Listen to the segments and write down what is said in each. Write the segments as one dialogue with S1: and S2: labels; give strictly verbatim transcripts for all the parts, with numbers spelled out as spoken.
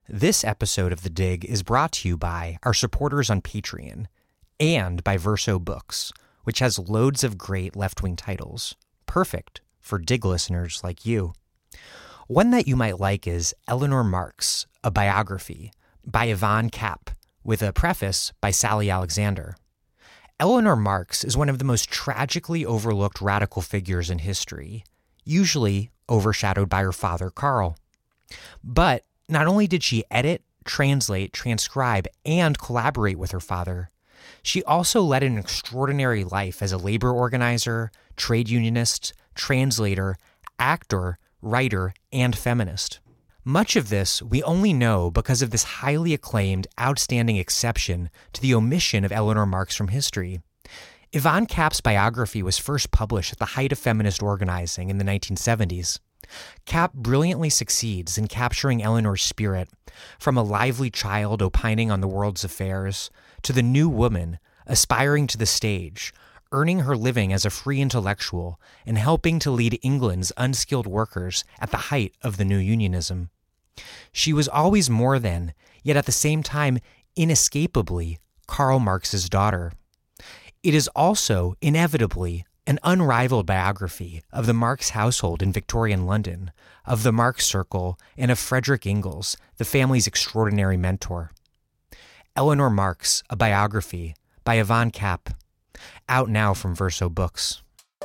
S1: This episode of The Dig is brought to you by our supporters on Patreon and by Verso Books, which has loads of great left-wing titles, perfect for Dig listeners like you. One that you might like is Eleanor Marx, a biography by Yvonne Kapp, with a preface by Sally Alexander. Eleanor Marx is one of the most tragically overlooked radical figures in history, usually overshadowed by her father, Karl. But not only did she edit, translate, transcribe, and collaborate with her father, she also led an extraordinary life as a labor organizer, trade unionist, translator, actor, writer, and feminist. Much of this we only know because of this highly acclaimed, outstanding exception to the omission of Eleanor Marx from history. Yvonne Kapp's biography was first published at the height of feminist organizing in the nineteen seventies. Kapp brilliantly succeeds in capturing Eleanor's spirit, from a lively child opining on the world's affairs to the new woman aspiring to the stage, earning her living as a free intellectual and helping to lead England's unskilled workers at the height of the new unionism. She was always more than, yet at the same time inescapably, Karl Marx's daughter. It is also, inevitably, an unrivaled biography of the Marx household in Victorian London, of the Marx Circle, and of Frederick Engels, the family's extraordinary mentor. Eleanor Marx, a biography, by Yvonne Kapp, out now from Verso Books.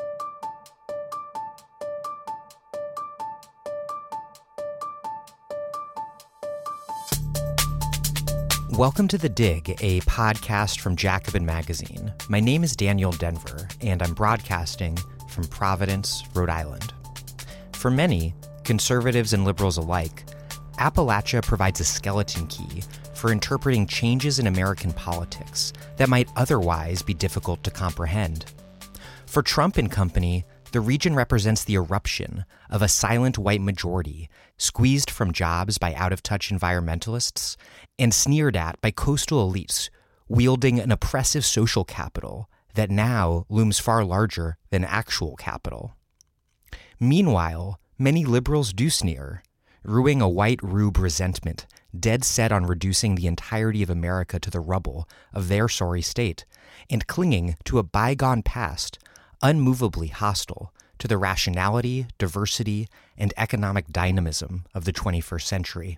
S1: Welcome to The Dig, a podcast from Jacobin Magazine. My name is Daniel Denver, and I'm broadcasting from Providence, Rhode Island. For many, conservatives and liberals alike, Appalachia provides a skeleton key for interpreting changes in American politics that might otherwise be difficult to comprehend. For Trump and company, the region represents the eruption of a silent white majority squeezed from jobs by out-of-touch environmentalists and sneered at by coastal elites wielding an oppressive social capital that now looms far larger than actual capital. Meanwhile, many liberals do sneer, rueing a white rube resentment dead set on reducing the entirety of America to the rubble of their sorry state and clinging to a bygone past unmovably hostile to the rationality, diversity, and economic dynamism of the twenty-first century.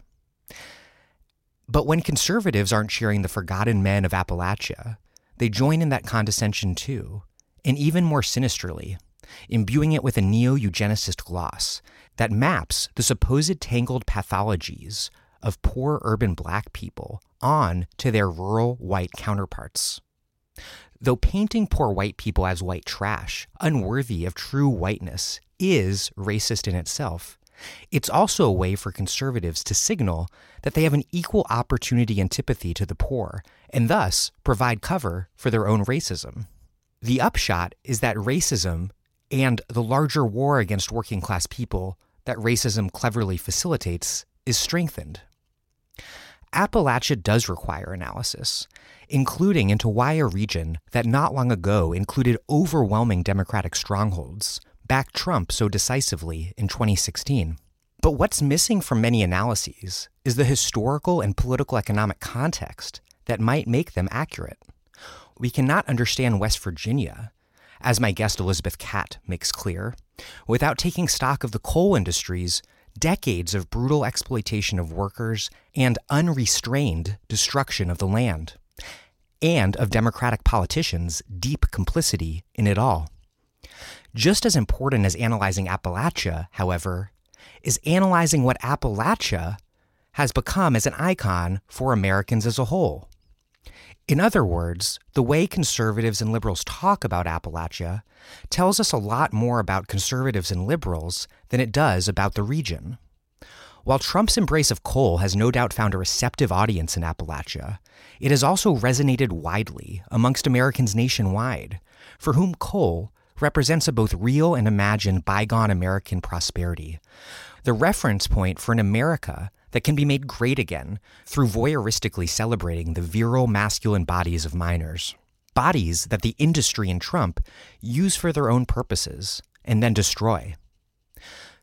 S1: But when conservatives aren't cheering the forgotten men of Appalachia, they join in that condescension too, and even more sinisterly, imbuing it with a neo-eugenicist gloss that maps the supposed tangled pathologies of poor urban black people on to their rural white counterparts. Though painting poor white people as white trash, unworthy of true whiteness, is racist in itself, it's also a way for conservatives to signal that they have an equal opportunity antipathy to the poor, and thus provide cover for their own racism. The upshot is that racism and the larger war against working class people that racism cleverly facilitates is strengthened. Appalachia does require analysis, including into why a region that not long ago included overwhelming Democratic strongholds backed Trump so decisively in twenty sixteen. But what's missing from many analyses is the historical and political economic context that might make them accurate. We cannot understand West Virginia, as my guest Elizabeth Catt makes clear, without taking stock of the coal industry's decades of brutal exploitation of workers and unrestrained destruction of the land, and of Democratic politicians' deep complicity in it all. Just as important as analyzing Appalachia, however, is analyzing what Appalachia has become as an icon for Americans as a whole. In other words, the way conservatives and liberals talk about Appalachia tells us a lot more about conservatives and liberals than it does about the region. While Trump's embrace of coal has no doubt found a receptive audience in Appalachia, it has also resonated widely amongst Americans nationwide, for whom coal represents a both real and imagined bygone American prosperity, the reference point for an America that can be made great again through voyeuristically celebrating the virile masculine bodies of miners, bodies that the industry and Trump use for their own purposes and then destroy.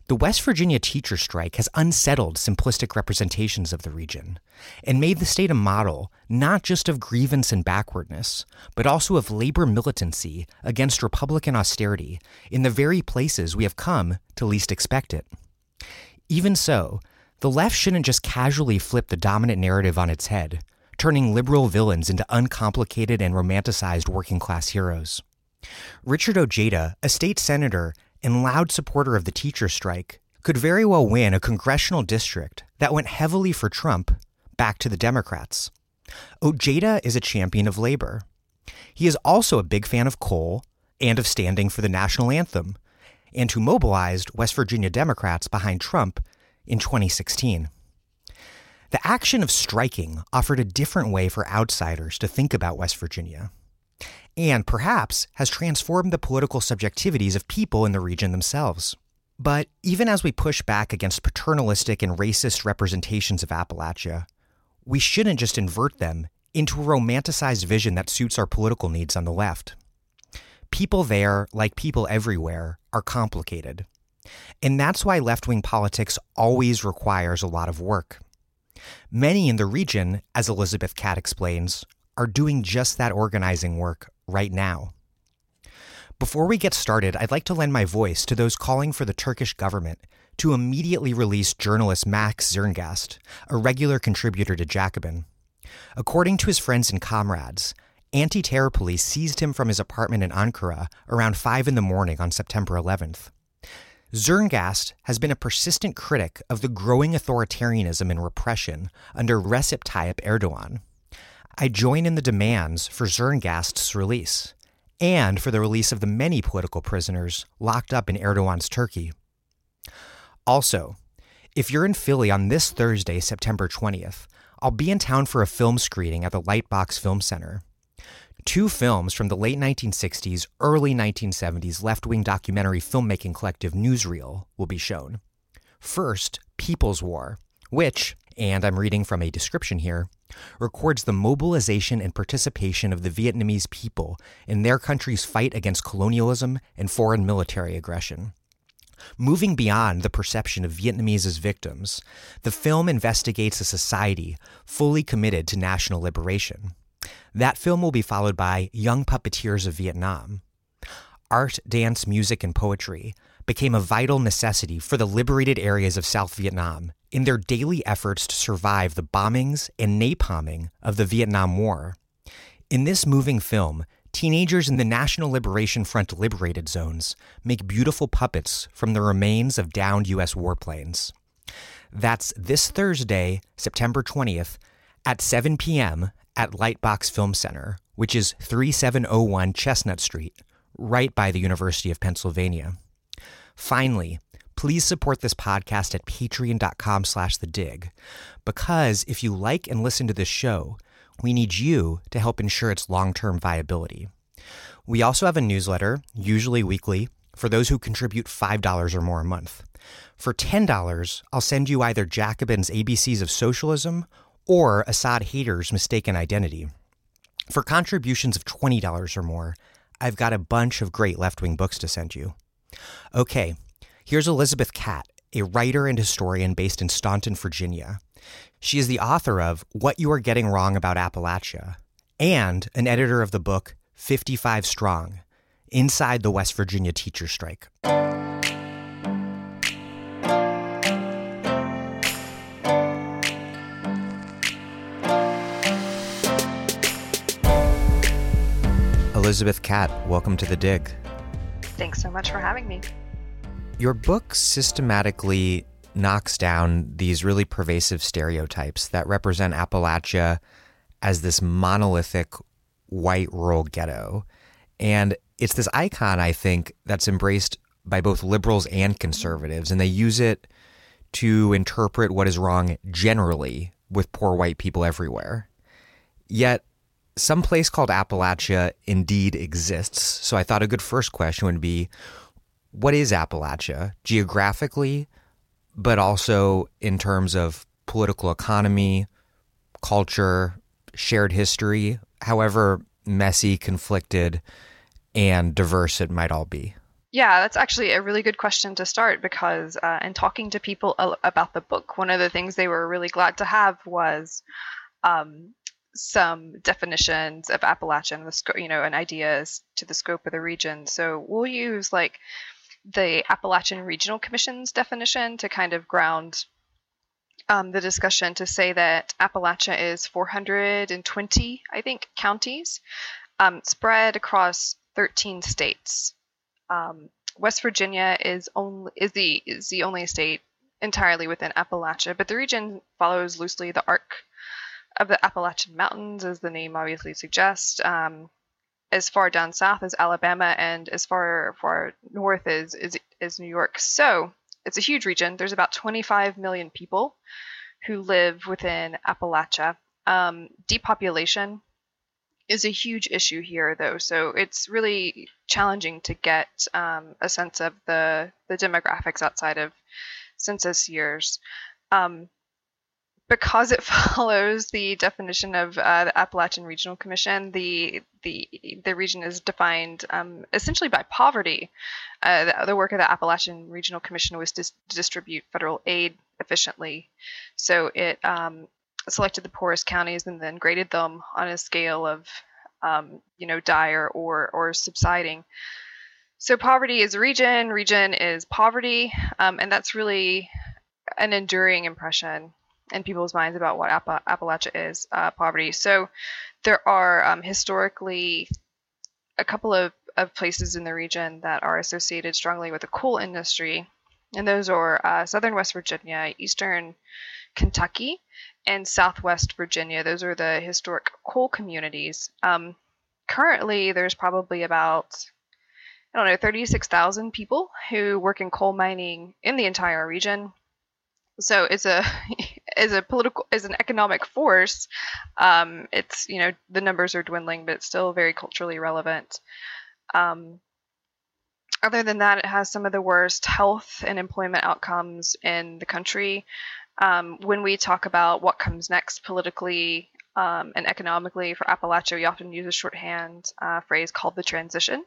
S1: The West Virginia teacher strike has unsettled simplistic representations of the region and made the state a model not just of grievance and backwardness, but also of labor militancy against Republican austerity in the very places we have come to least expect it. Even so, the left shouldn't just casually flip the dominant narrative on its head, turning liberal villains into uncomplicated and romanticized working-class heroes. Richard Ojeda, a state senator and loud supporter of the teacher strike, could very well win a congressional district that went heavily for Trump back to the Democrats. Ojeda is a champion of labor. He is also a big fan of coal and of standing for the national anthem, and who mobilized West Virginia Democrats behind Trump in twenty sixteen. The action of striking offered a different way for outsiders to think about West Virginia, and perhaps has transformed the political subjectivities of people in the region themselves. But even as we push back against paternalistic and racist representations of Appalachia, we shouldn't just invert them into a romanticized vision that suits our political needs on the left. People there, like people everywhere, are complicated. And that's why left-wing politics always requires a lot of work. Many in the region, as Elizabeth Catt explains, are doing just that organizing work right now. Before we get started, I'd like to lend my voice to those calling for the Turkish government to immediately release journalist Max Zerngast, a regular contributor to Jacobin. According to his friends and comrades, anti-terror police seized him from his apartment in Ankara around five in the morning on September eleventh. Zerngast has been a persistent critic of the growing authoritarianism and repression under Recep Tayyip Erdogan. I join in the demands for Zerngast's release and for the release of the many political prisoners locked up in Erdogan's Turkey. Also, if you're in Philly on this Thursday, September twentieth, I'll be in town for a film screening at the Lightbox Film Center. Two films from the late nineteen sixties, early nineteen seventies left-wing documentary filmmaking collective Newsreel will be shown. First, People's War, which, and I'm reading from a description here, records the mobilization and participation of the Vietnamese people in their country's fight against colonialism and foreign military aggression. Moving beyond the perception of Vietnamese as victims, the film investigates a society fully committed to national liberation. That film will be followed by Young Puppeteers of Vietnam. Art, dance, music, and poetry became a vital necessity for the liberated areas of South Vietnam in their daily efforts to survive the bombings and napalming of the Vietnam War. In this moving film, teenagers in the National Liberation Front liberated zones make beautiful puppets from the remains of downed U S warplanes. That's this Thursday, September twentieth, at seven p.m. at Lightbox Film Center, which is thirty-seven oh one Chestnut Street, right by the University of Pennsylvania. Finally, please support this podcast at patreon.com slash the dig, because if you like and listen to this show, we need you to help ensure its long-term viability. We also have a newsletter, usually weekly, for those who contribute five dollars or more a month. For ten dollars, I'll send you either Jacobin's A B Cs of Socialism or Assad Hader's Mistaken Identity. For contributions of twenty dollars or more, I've got a bunch of great left-wing books to send you. Okay, here's Elizabeth Catt, a writer and historian based in Staunton, Virginia. She is the author of What You Are Getting Wrong About Appalachia and an editor of the book fifty-five Strong, Inside the West Virginia Teacher Strike. Elizabeth Catt, welcome to The Dig.
S2: Thanks so much for having me.
S1: Your book systematically knocks down these really pervasive stereotypes that represent Appalachia as this monolithic white rural ghetto. And it's this icon, I think, that's embraced by both liberals and conservatives, and they use it to interpret what is wrong generally with poor white people everywhere. Yet, some place called Appalachia indeed exists. So I thought a good first question would be, what is Appalachia geographically, but also in terms of political economy, culture, shared history, however messy, conflicted, and diverse it might all be?
S2: Yeah, that's actually a really good question to start because uh, in talking to people a- about the book, one of the things they were really glad to have was um, some definitions of Appalachian, the sco- you know, and ideas to the scope of the region. So we'll use like the Appalachian Regional Commission's definition to kind of ground um, the discussion to say that Appalachia is four hundred twenty, I think, counties um, spread across thirteen states. Um, West Virginia is only is the is the only state entirely within Appalachia, but the region follows loosely the arc of the Appalachian Mountains, as the name obviously suggests. Um, as far down south as Alabama, and as far far north as is is New York. So it's a huge region. There's about twenty-five million people who live within Appalachia. Um, depopulation is a huge issue here, though, so it's really challenging to get um, a sense of the the demographics outside of census years. Um, because it follows the definition of uh, the Appalachian Regional Commission, the the the region is defined um, essentially by poverty. Uh, the, the work of the Appalachian Regional Commission was to distribute federal aid efficiently, so it um, selected the poorest counties and then graded them on a scale of um, you know dire or or subsiding. So poverty is region, region is poverty, um, and that's really an enduring impression in people's minds about what App- Appalachia is, uh, poverty. So there are um, historically a couple of, of places in the region that are associated strongly with the coal industry, and those are uh, southern West Virginia, eastern Kentucky, and southwest Virginia. Those are the historic coal communities. Um, currently, there's probably about, I don't know, thirty-six thousand people who work in coal mining in the entire region. So it's a as a political as an economic force, um, it's you know the numbers are dwindling, but it's still very culturally relevant. Um, other than that, it has some of the worst health and employment outcomes in the country. Um, when we talk about what comes next politically um, and economically for Appalachia, we often use a shorthand uh, phrase called the transition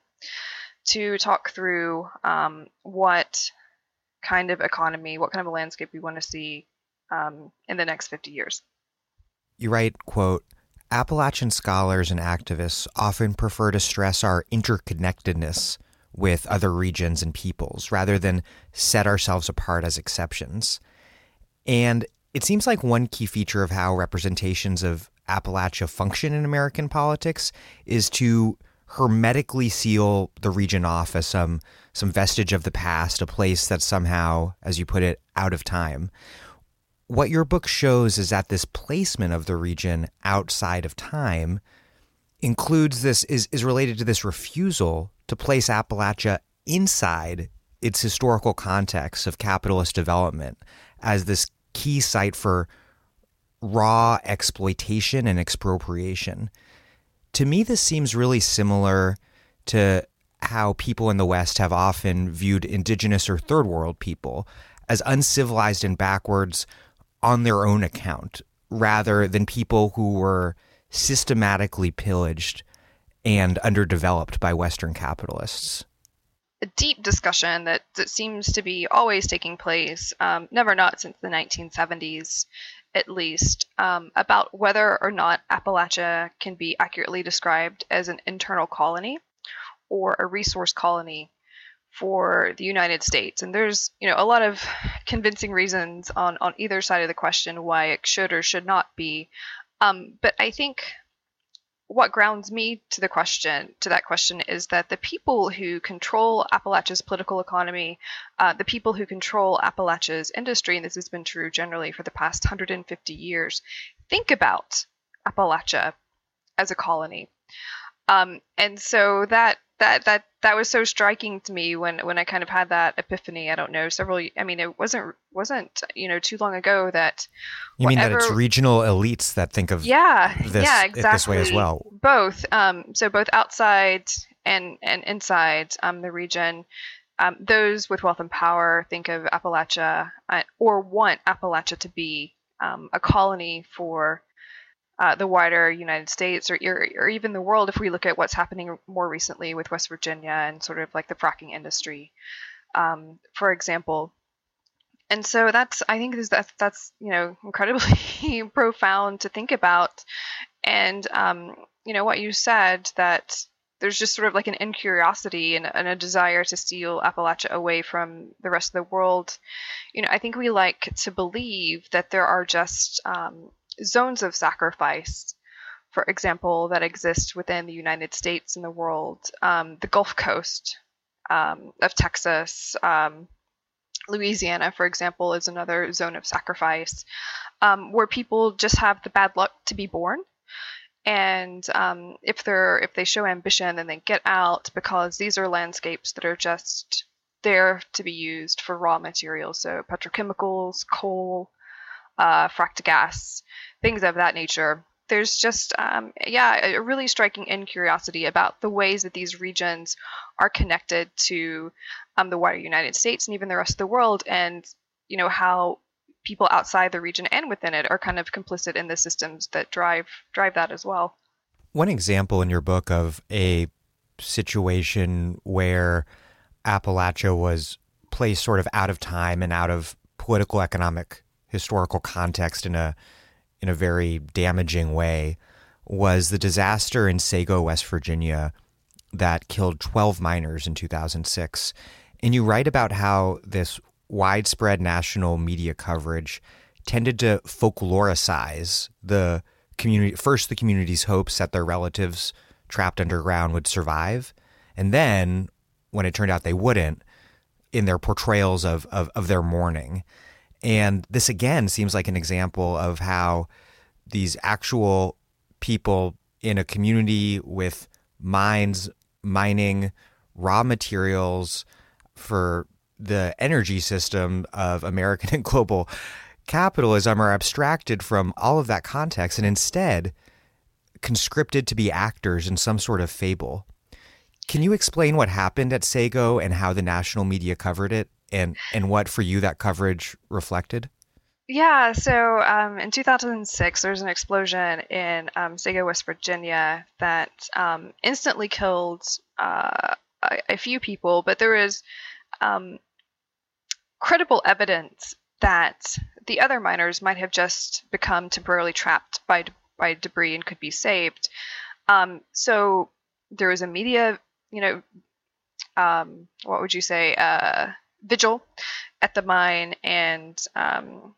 S2: to talk through um, what kind of economy, what kind of a landscape we want to see um, in the next fifty years.
S1: You write, quote, Appalachian scholars and activists often prefer to stress our interconnectedness with other regions and peoples rather than set ourselves apart as exceptions. And it seems like one key feature of how representations of Appalachia function in American politics is to hermetically seal the region off as some some vestige of the past, a place that's somehow, as you put it, out of time. What your book shows is that this placement of the region outside of time includes this is is related to this refusal to place Appalachia inside its historical context of capitalist development as this key site for raw exploitation and expropriation. To me, this seems really similar to how people in the West have often viewed indigenous or third world people as uncivilized and backwards on their own account, rather than people who were systematically pillaged and underdeveloped by Western capitalists.
S2: A deep discussion that, that seems to be always taking place, um, never not since the nineteen seventies at least, um, about whether or not Appalachia can be accurately described as an internal colony or a resource colony for the United States. And there's, you know, a lot of convincing reasons on, on either side of the question why it should or should not be. Um, but I think what grounds me to the question, to that question, is that the people who control Appalachia's political economy, uh, the people who control Appalachia's industry, and this has been true generally for the past one hundred fifty years, think about Appalachia as a colony. Um, and so that that that that was so striking to me when when I kind of had that epiphany. I don't know, several. I mean, it wasn't wasn't you know too long ago that.
S1: You
S2: whatever,
S1: mean that it's regional elites that think of
S2: yeah
S1: this,
S2: yeah
S1: it
S2: exactly
S1: this way as well?
S2: Both. Um, so both outside and and inside um, the region. Um, those with wealth and power think of Appalachia uh, or want Appalachia to be um, a colony for uh, the wider United States or, or or even the world if we look at what's happening more recently with West Virginia and sort of like the fracking industry, um, for example. And so that's I think is that that's you know incredibly profound to think about. And um, you know what you said, that there's just sort of like an incuriosity and, and a desire to steal Appalachia away from the rest of the world. You know, I think we like to believe that there are just um, zones of sacrifice, for example, that exist within the United States and the world. Um, the Gulf Coast um, of Texas, um, Louisiana, for example, is another zone of sacrifice, um, where people just have the bad luck to be born. And um, if they're if they show ambition, then they get out, because these are landscapes that are just there to be used for raw materials, so petrochemicals, coal, uh, fracked gas, things of that nature. There's just um, yeah, a really striking incuriosity about the ways that these regions are connected to um, the wider United States and even the rest of the world, and you know how people outside the region and within it are kind of complicit in the systems that drive drive that as well.
S1: One example in your book of a situation where Appalachia was placed sort of out of time and out of political, economic, historical context in a in a very damaging way was the disaster in Sago, West Virginia, that killed twelve miners in two thousand six. And you write about how this widespread national media coverage tended to folkloricize the community, first the community's hopes that their relatives trapped underground would survive, and then, when it turned out they wouldn't, in their portrayals of, of, of their mourning. And this, again, seems like an example of how these actual people in a community with mines, mining, raw materials for the energy system of American and global capitalism are abstracted from all of that context and instead conscripted to be actors in some sort of fable. Can you explain what happened at Sago and how the national media covered it, and, and what for you that coverage reflected?
S2: Yeah, so um, in two thousand six, there was an explosion in um, Sago, West Virginia that um, instantly killed uh, a, a few people, but there was um, credible evidence that the other miners might have just become temporarily trapped by by debris and could be saved. Um, so there was a media, you know, um, what would you say, uh, vigil at the mine, and um,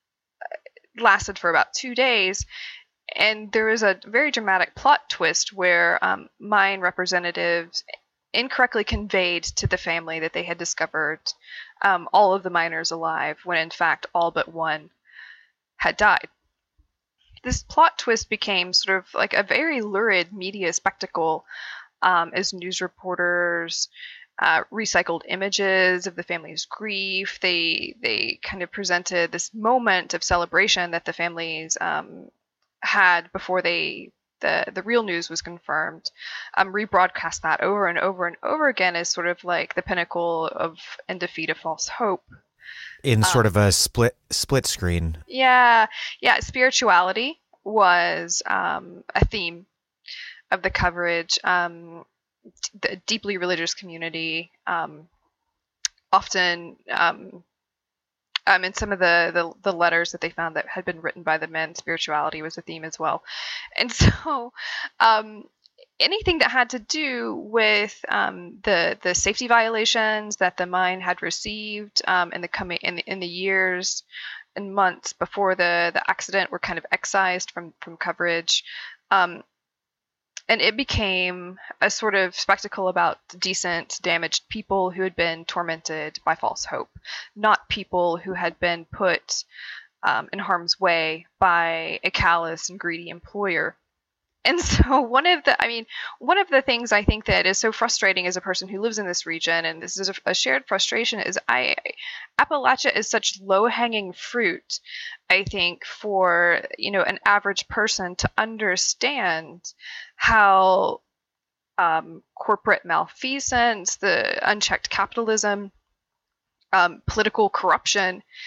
S2: lasted for about two days. And there was a very dramatic plot twist where um, mine representatives incorrectly conveyed to the family that they had discovered um, all of the miners alive, when in fact all but one had died. This plot twist became sort of like a very lurid media spectacle, um, as news reporters uh, recycled images of the family's grief. They they kind of presented this moment of celebration that the families um, had before they the the real news was confirmed. Um, rebroadcast that over and over and over again as sort of like the pinnacle of and defeat of false hope.
S1: In sort um, of a split split screen.
S2: Yeah, yeah. Spirituality was um, a theme of the coverage. Um, the deeply religious community um, often, um, um, in some of the, the the letters that they found that had been written by the men, spirituality was a theme as well. And so, um, anything that had to do with um, the the safety violations that the mine had received um, in the coming in the, in the years and months before the the accident were kind of excised from from coverage, um, and it became a sort of spectacle about decent, damaged people who had been tormented by false hope, not people who had been put um, in harm's way by a callous and greedy employer. And so one of the, I mean, one of the things I think that is so frustrating as a person who lives in this region, and this is a, a shared frustration, is I, Appalachia is such low-hanging fruit, I think, for, you know, an average person to understand how um, corporate malfeasance, the unchecked capitalism, um, political corruption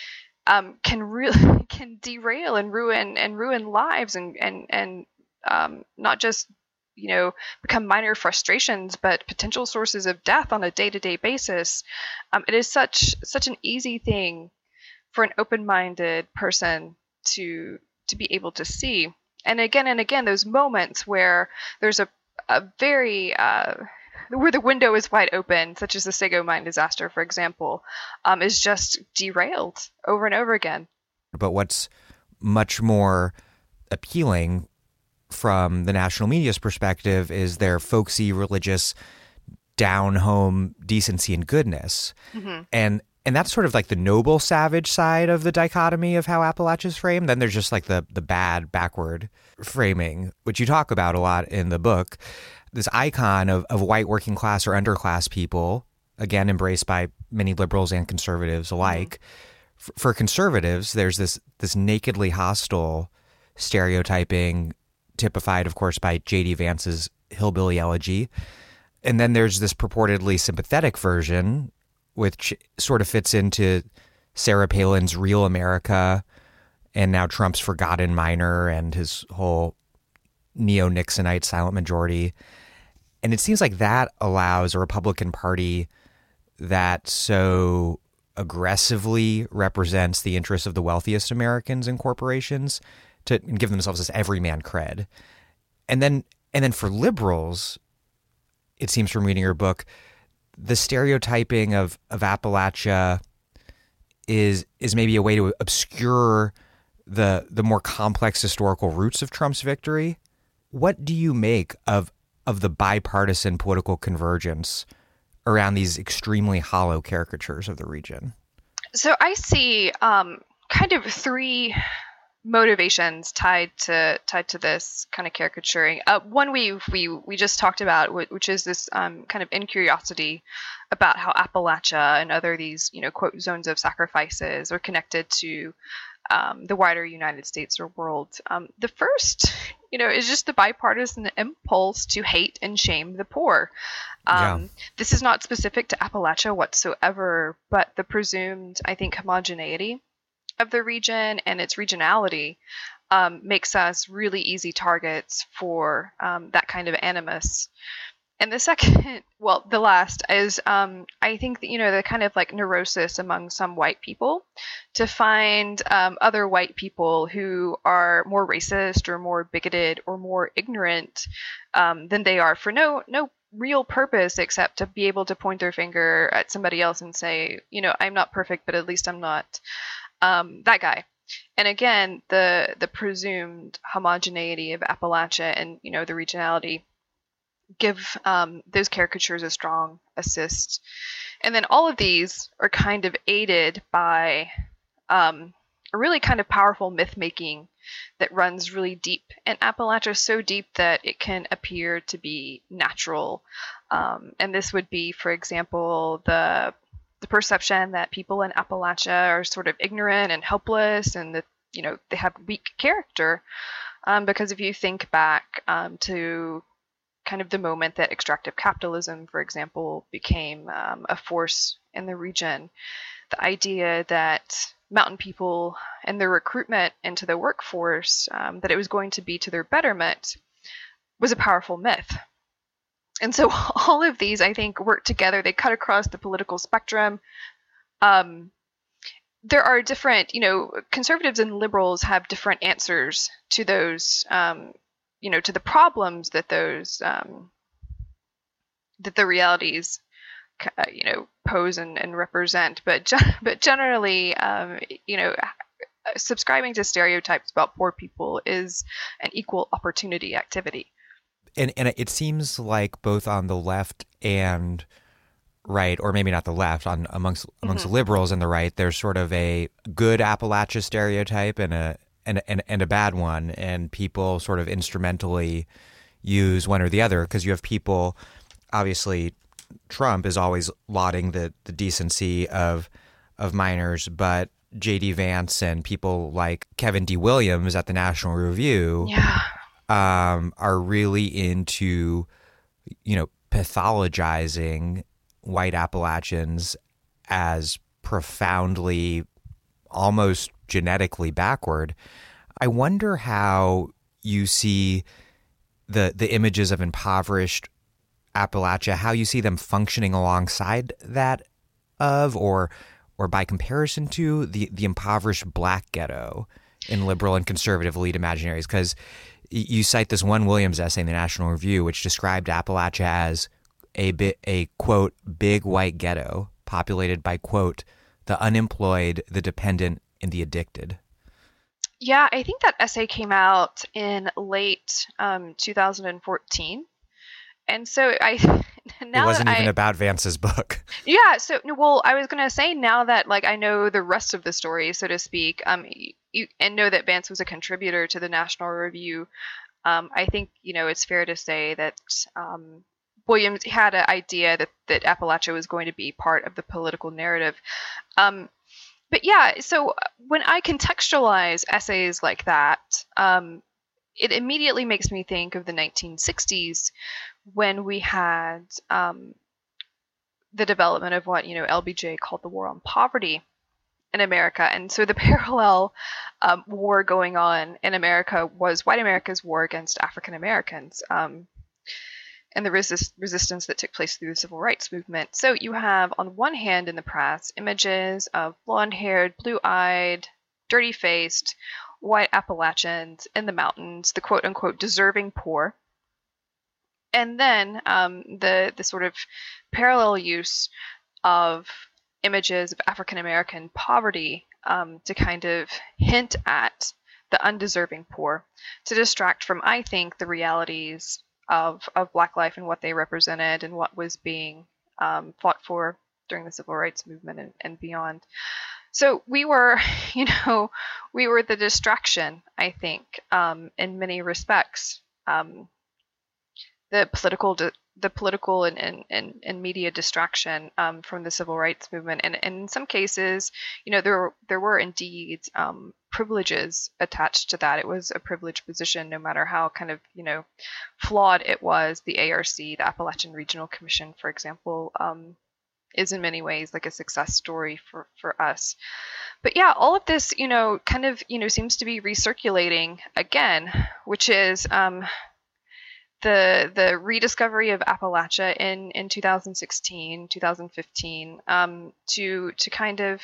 S2: um, can really can derail and ruin and ruin lives and and and um, not just you know become minor frustrations, but potential sources of death on a day-to-day basis. Um, it is such such an easy thing for an open-minded person to to be able to see. And again and again, those moments where there's a a very uh, where the window is wide open, such as the Sago mine disaster, for example, um, is just derailed over and over again.
S1: But what's much more appealing from the national media's perspective is their folksy, religious, down-home decency and goodness. Mm-hmm. And and that's sort of like the noble, savage side of the dichotomy of how Appalachia's framed. Then there's just like the the bad, backward framing, which you talk about a lot in the book. This icon of, of white working class or underclass people, again, embraced by many liberals and conservatives alike. Mm-hmm. F- for conservatives, there's this this nakedly hostile stereotyping typified, of course, by J D Vance's Hillbilly Elegy. And then there's this purportedly sympathetic version, which sort of fits into Sarah Palin's Real America and now Trump's Forgotten Miner and his whole neo-Nixonite silent majority. And it seems like that allows a Republican Party that so aggressively represents the interests of the wealthiest Americans and corporations to give themselves this everyman cred. And then and then for liberals, it seems from reading your book, the stereotyping of, of Appalachia is is maybe a way to obscure the the more complex historical roots of Trump's victory. What do you make of of the bipartisan political convergence around these extremely hollow caricatures of the region?
S2: So I see um, kind of three motivations tied to tied to this kind of caricaturing. Uh, one we we we just talked about, which is this um, kind of incuriosity about how Appalachia and other these you know quote zones of sacrifices are connected to um, the wider United States or world. Um, the first, you know, is just the bipartisan impulse to hate and shame the poor. Um, yeah. This is not specific to Appalachia whatsoever, but the presumed, I think, homogeneity of the region and its regionality um, makes us really easy targets for um, that kind of animus. And the second, well, the last is, um, I think that, you know, the kind of like neurosis among some white people to find um, other white people who are more racist or more bigoted or more ignorant um, than they are for no no real purpose except to be able to point their finger at somebody else and say, you know, I'm not perfect, but at least I'm not um, that guy. And again, the the presumed homogeneity of Appalachia and, you know, the regionality give um, those caricatures a strong assist. And then all of these are kind of aided by um, a really kind of powerful myth-making that runs really deep in Appalachia, so deep that it can appear to be natural. Um, and this would be, for example, the the perception that people in Appalachia are sort of ignorant and helpless and that, you know, they have weak character. Um, because if you think back um, to kind of the moment that extractive capitalism, for example, became um, a force in the region, the idea that mountain people and their recruitment into the workforce, um, that it was going to be to their betterment, was a powerful myth. And so all of these, I think, work together. They cut across the political spectrum. Um, there are different, you know, conservatives and liberals have different answers to those um, you know, to the problems that those, um, that the realities, uh, you know, pose and, and represent. But, ge- but generally, um, you know, subscribing to stereotypes about poor people is an equal opportunity activity.
S1: And and it seems like both on the left and right, or maybe not the left, on amongst amongst mm-hmm. liberals and the right, there's sort of a good Appalachia stereotype and a And, and and a bad one, and people sort of instrumentally use one or the other, because you have people, obviously Trump is always lauding the, the decency of of miners, but J D Vance and people like Kevin D. Williams at the National Review
S2: yeah.
S1: um, are really into, you know, pathologizing white Appalachians as profoundly almost genetically backward. I wonder how you see the the images of impoverished Appalachia, how you see them functioning alongside that of, or or by comparison to, the, the impoverished Black ghetto in liberal and conservative elite imaginaries. Because you cite this one Williams essay in the National Review, which described Appalachia as a bit a quote big white ghetto populated by quote the unemployed, the dependent, and the addicted.
S2: Yeah, I think that essay came out in late um, two thousand fourteen, and so I now
S1: it wasn't
S2: that
S1: even
S2: I,
S1: about Vance's book.
S2: Yeah, so well, I was gonna say, now that like I know the rest of the story, so to speak, um, you, and know that Vance was a contributor to the National Review. Um, I think you know it's fair to say that um, Williams had an idea that that Appalachia was going to be part of the political narrative. Um, But yeah, so when I contextualize essays like that, um, it immediately makes me think of the nineteen sixties when we had um, the development of what, you know, L B J called the War on Poverty in America. And so the parallel um, war going on in America was white America's war against African Americans. Um, and the resist- resistance that took place through the civil rights movement. So you have, on one hand in the press, images of blonde-haired, blue-eyed, dirty-faced, white Appalachians in the mountains, the quote-unquote deserving poor. And then um, the, the sort of parallel use of images of African-American poverty um, to kind of hint at the undeserving poor, to distract from, I think, the realities of of Black life and what they represented and what was being um, fought for during the civil rights movement and, and beyond. So we were, you know, we were the distraction, I think, um, in many respects. Um, the political, di- the political and, and, and, and media distraction um, from the civil rights movement, and, and in some cases, you know, there there were indeed um, privileges attached to that. It was a privileged position, no matter how kind of, you know, flawed it was. The A R C, the Appalachian Regional Commission, for example, um, is in many ways like a success story for, for us. But yeah, all of this, you know, kind of, you know, seems to be recirculating again, which is um, the the rediscovery of Appalachia in, in two thousand sixteen, two thousand fifteen, um, to to kind of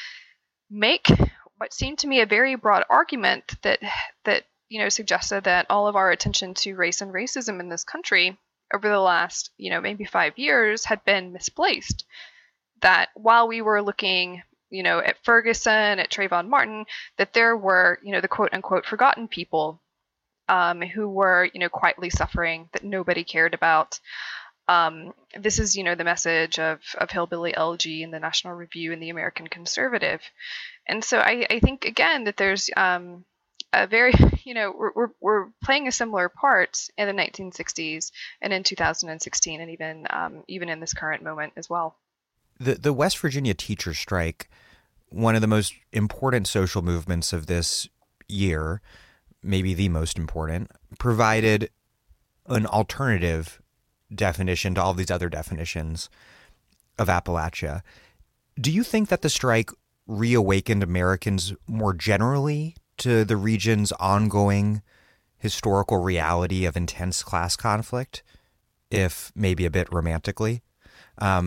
S2: make what seemed to me a very broad argument that that you know suggested that all of our attention to race and racism in this country over the last, you know, maybe five years had been misplaced. That while we were looking, you know, at Ferguson, at Trayvon Martin, that there were, you know, the quote unquote forgotten people um, who were, you know, quietly suffering that nobody cared about. Um, this is, you know, the message of, of Hillbilly Elegy and the National Review and the American Conservative. And so I, I think, again, that there's um, a very, you know, we're, we're, we're playing a similar part in the nineteen sixties and in two thousand sixteen and even um, even in this current moment as well.
S1: The, the West Virginia teacher strike, one of the most important social movements of this year, maybe the most important, provided an alternative definition to all these other definitions of Appalachia. Do you think that the strike reawakened Americans more generally to the region's ongoing historical reality of intense class conflict, if maybe a bit romantically? Um,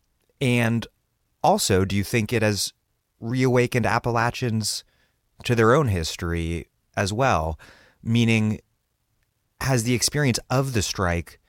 S1: and also, do you think it has reawakened Appalachians to their own history as well? Meaning, has the experience of the strike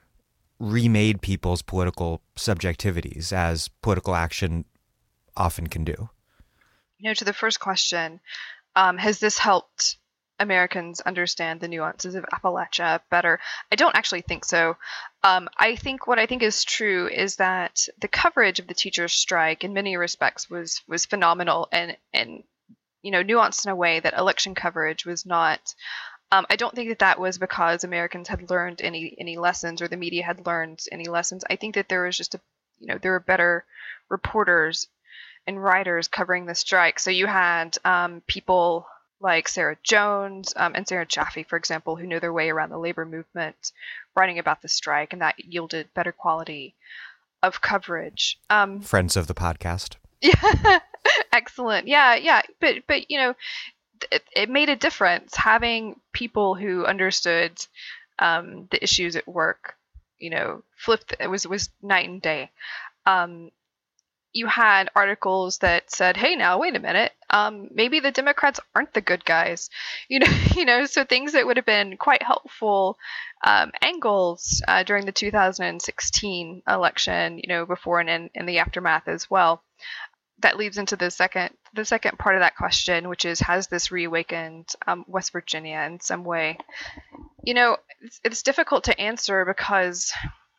S1: remade people's political subjectivities, as political action often can do?
S2: You know, to the first question, um, has this helped Americans understand the nuances of Appalachia better? I don't actually think so. Um, I think what I think is true is that the coverage of the teachers' strike in many respects was was phenomenal and and you know nuanced in a way that election coverage was not. Um, I don't think that that was because Americans had learned any any lessons or the media had learned any lessons. I think that there was just a you know there were better reporters and writers covering the strike. So you had um, people like Sarah Jones um, and Sarah Jaffe, for example, who know their way around the labor movement, writing about the strike, and that yielded better quality of coverage. Um,
S1: Friends of the podcast.
S2: Yeah. Excellent. Yeah, yeah. But but you know, it, it made a difference having people who understood um, the issues at work. You know, flipped. It was it was night and day. Um, you had articles that said, "Hey, now wait a minute. Um, maybe the Democrats aren't the good guys." You know, you know. So things that would have been quite helpful um, angles uh, during the two thousand sixteen election. You know, before and in, in the aftermath as well. That leads into the second the second part of that question, which is, has this reawakened um, West Virginia in some way? You know, it's, it's difficult to answer because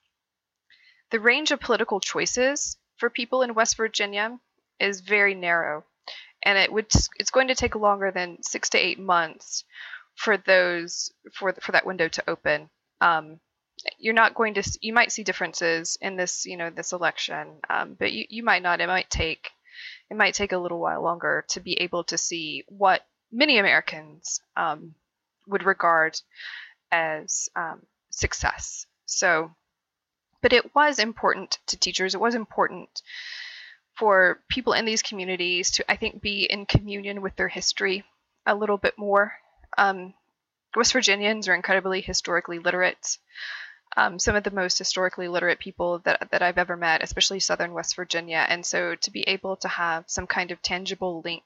S2: the range of political choices for people in West Virginia is very narrow, and it would it's going to take longer than six to eight months for those for for that window to open. Um, you're not going to you might see differences in this you know this election, um, but you, you might not. It might take It might take a little while longer to be able to see what many Americans um, would regard as um, success. So, but it was important to teachers. It was important for people in these communities to, I think, be in communion with their history a little bit more. Um, West Virginians are incredibly historically literate. Um, some of the most historically literate people that that I've ever met, especially Southern West Virginia. And so to be able to have some kind of tangible link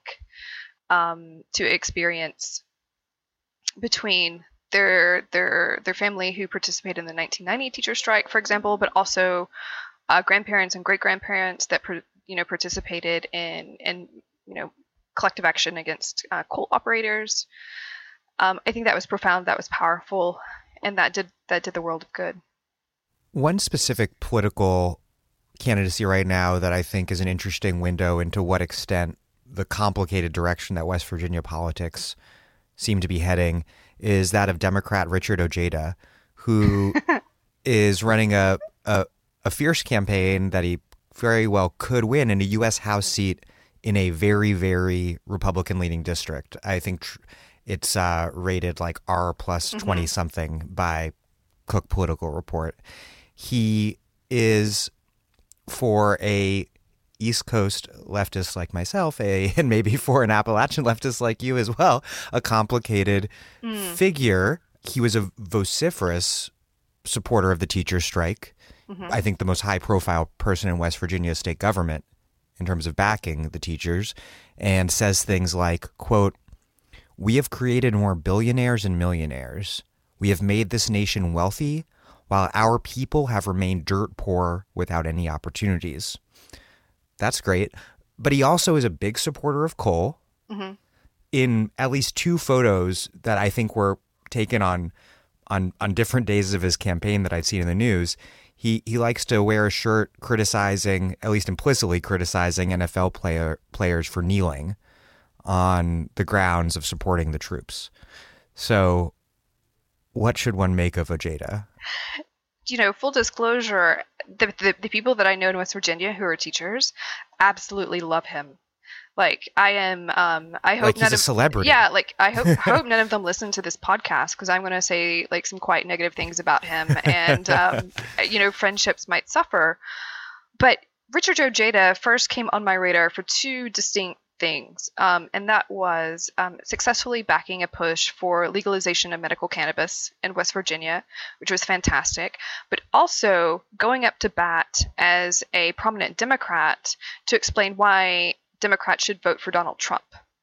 S2: um, to experience between their their their family who participated in the nineteen ninety teacher strike, for example, but also uh, grandparents and great grandparents that you know participated in in you know collective action against uh, coal operators. Um, I think that was profound. That was powerful. And that did that did the world of good.
S1: One specific political candidacy right now that I think is an interesting window into what extent the complicated direction that West Virginia politics seem to be heading is that of Democrat Richard Ojeda, who is running a, a a fierce campaign that he very well could win in a U S House seat in a very, very Republican-leaning district. I think tr- It's uh, rated like R plus twenty something mm-hmm. by Cook Political Report. He is, for a East Coast leftist like myself, a and maybe for an Appalachian leftist like you as well, a complicated mm. figure. He was a vociferous supporter of the teacher strike. Mm-hmm. I think the most high-profile person in West Virginia state government in terms of backing the teachers, and says things like, quote, "We have created more billionaires and millionaires. We have made this nation wealthy, while our people have remained dirt poor without any opportunities." That's great. But he also is a big supporter of coal. Mm-hmm. In at least two photos that I think were taken on, on on different days of his campaign that I'd seen in the news, he, he likes to wear a shirt criticizing, at least implicitly criticizing, N F L player, players for kneeling on the grounds of supporting the troops. So what should one make of Ojeda?
S2: You know, full disclosure, the, the the people that I know in West Virginia who are teachers absolutely love him. Like, I am, um, I hope
S1: like
S2: none
S1: he's a
S2: of,
S1: celebrity.
S2: Yeah, like, I hope hope none of them listen to this podcast, because I'm going to say, like, some quite negative things about him, and, um, you know, friendships might suffer. But Richard Ojeda first came on my radar for two distinct things, um, and that was um, successfully backing a push for legalization of medical cannabis in West Virginia, which was fantastic, but also going up to bat as a prominent Democrat to explain why Democrats should vote for Donald Trump.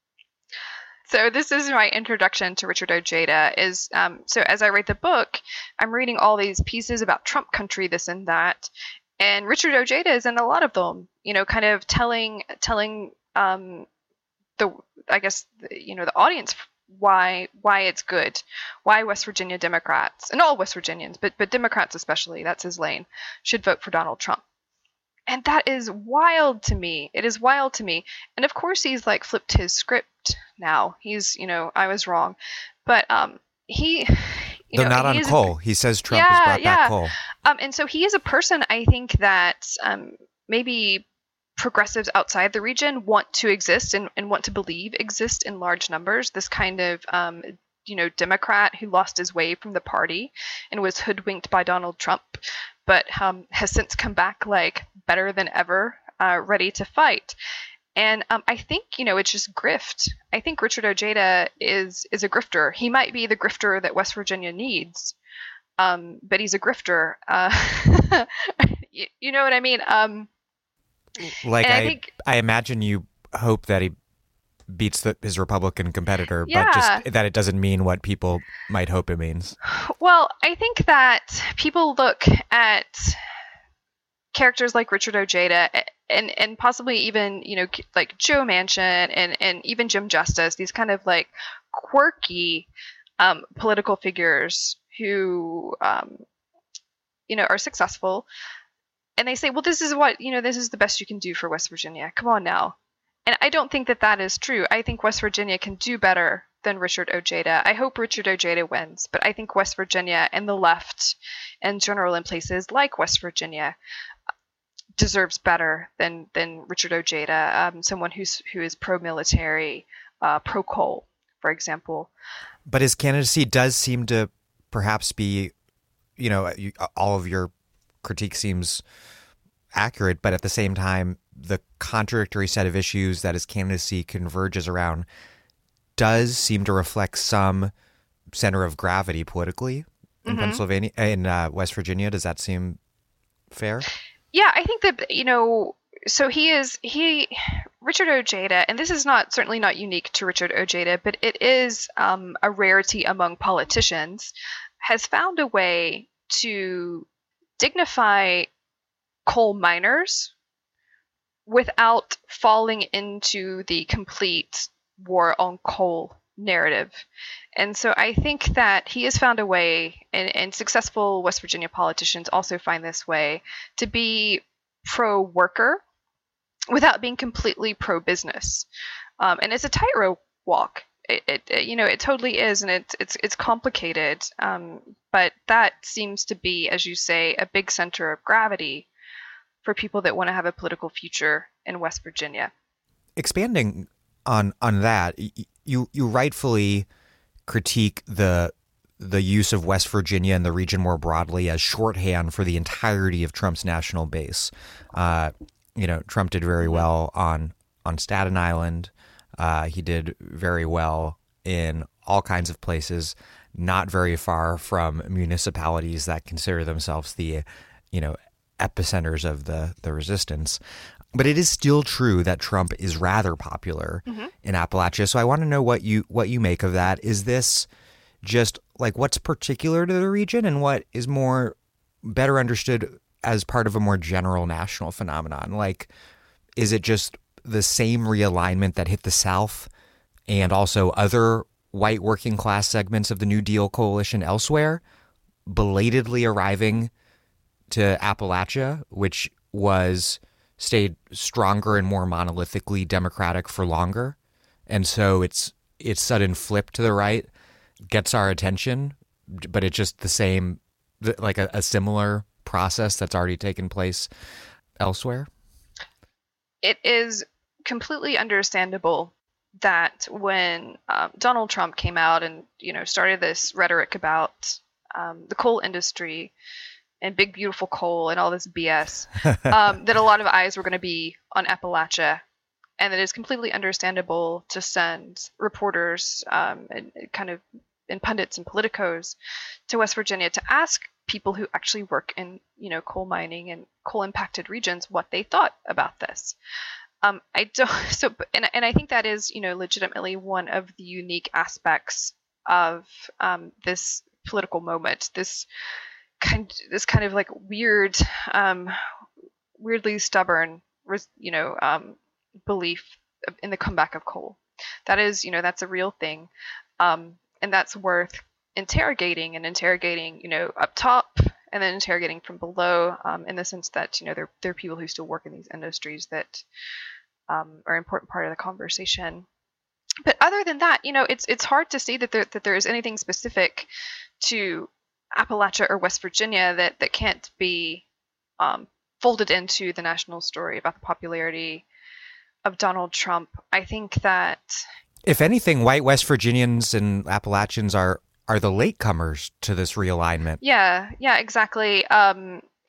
S2: So this is my introduction to Richard Ojeda. Is um, so as I write the book, I'm reading all these pieces about Trump country, this and that, and Richard Ojeda is in a lot of them. You know, kind of telling telling um, the I guess the, you know the audience why why it's good, why West Virginia Democrats, and all West Virginians, but but Democrats especially, that's his lane, should vote for Donald Trump. And that is wild to me. It is wild to me. And of course he's like flipped his script now. He's, you know, I was wrong. But um he you
S1: Though
S2: know,
S1: not
S2: he
S1: on coal.
S2: A,
S1: he says Trump
S2: yeah,
S1: has brought
S2: yeah.
S1: back coal.
S2: Um and so he is a person, I think, that um maybe progressives outside the region want to exist and, and want to believe exist in large numbers. This kind of um you know, Democrat who lost his way from the party and was hoodwinked by Donald Trump, but um, has since come back like better than ever, uh, ready to fight. And um, I think, you know, it's just grift. I think Richard Ojeda is is a grifter. He might be the grifter that West Virginia needs, um, but he's a grifter. Uh, you, you know what I mean? Um,
S1: like I,
S2: I, think,
S1: I imagine you hope that he beats the, his Republican competitor,
S2: yeah.
S1: but just that it doesn't mean what people might hope it means.
S2: Well, I think that people look at characters like Richard Ojeda and and possibly even, you know, like Joe Manchin and and even Jim Justice, these kind of like quirky um, political figures who um, you know, are successful, and they say, well, this is what, you know, this is the best you can do for West Virginia. Come on now. And I don't think that that is true. I think West Virginia can do better than Richard Ojeda. I hope Richard Ojeda wins, but I think West Virginia and the left in general in places like West Virginia deserves better than than Richard Ojeda, um, someone who's who is pro-military, uh, pro-coal, for example.
S1: But his candidacy does seem to perhaps be, you know, you, all of your critique seems accurate, but at the same time, the contradictory set of issues that his candidacy converges around does seem to reflect some center of gravity politically in mm-hmm. Pennsylvania, in uh, West Virginia. Does that seem fair?
S2: Yeah, I think that, you know, so he is, he, Richard Ojeda, and this is not, certainly not unique to Richard Ojeda, but it is um, a rarity among politicians, has found a way to dignify coal miners without falling into the complete war on coal narrative. And so I think that he has found a way, and, and successful West Virginia politicians also find this way, to be pro-worker without being completely pro-business. Um, and it's a tightrope walk. It, it, it, you know, it totally is, and it's it's it's complicated. Um, but that seems to be, as you say, a big center of gravity for people that want to have a political future in West Virginia.
S1: Expanding on on that, you you rightfully critique the the use of West Virginia and the region more broadly as shorthand for the entirety of Trump's national base. Uh, you know, Trump did very well on on Staten Island. Uh, he did very well in all kinds of places, not very far from municipalities that consider themselves the, you know, epicenters of the, the resistance. But it is still true that Trump is rather popular mm-hmm. in Appalachia. So I want to know what you what you make of that. Is this just like what's particular to the region and what is more better understood as part of a more general national phenomenon? Like, is it just the same realignment that hit the South and also other white working class segments of the New Deal coalition elsewhere, belatedly arriving to Appalachia, which was stayed stronger and more monolithically Democratic for longer? And so it's its sudden flip to the right gets our attention, but it's just the same, like a, a similar process that's already taken place elsewhere?
S2: It is completely understandable that when um, Donald Trump came out and, you know, started this rhetoric about um, the coal industry and big, beautiful coal and all this B S, um, that a lot of eyes were going to be on Appalachia. And it is completely understandable to send reporters um, and kind of and pundits and politicos to West Virginia to ask people who actually work in, you know, coal mining and coal impacted regions what they thought about this. Um, I don't. So, and and I think that is, you know, legitimately one of the unique aspects of um, this political moment. This kind, this kind of like weird, um, weirdly stubborn, you know, um, belief in the comeback of coal. That is, you know, that's a real thing, um, and that's worth interrogating and interrogating, you know, up top, and then interrogating from below, um, in the sense that, you know, there there are people who still work in these industries that um, are an important part of the conversation. But other than that, you know, it's it's hard to see that there that there is anything specific to Appalachia or West Virginia that that can't be um, folded into the national story about the popularity of Donald Trump. I think that,
S1: if anything, white West Virginians and Appalachians are are the latecomers to this realignment.
S2: Yeah, yeah, exactly. Um,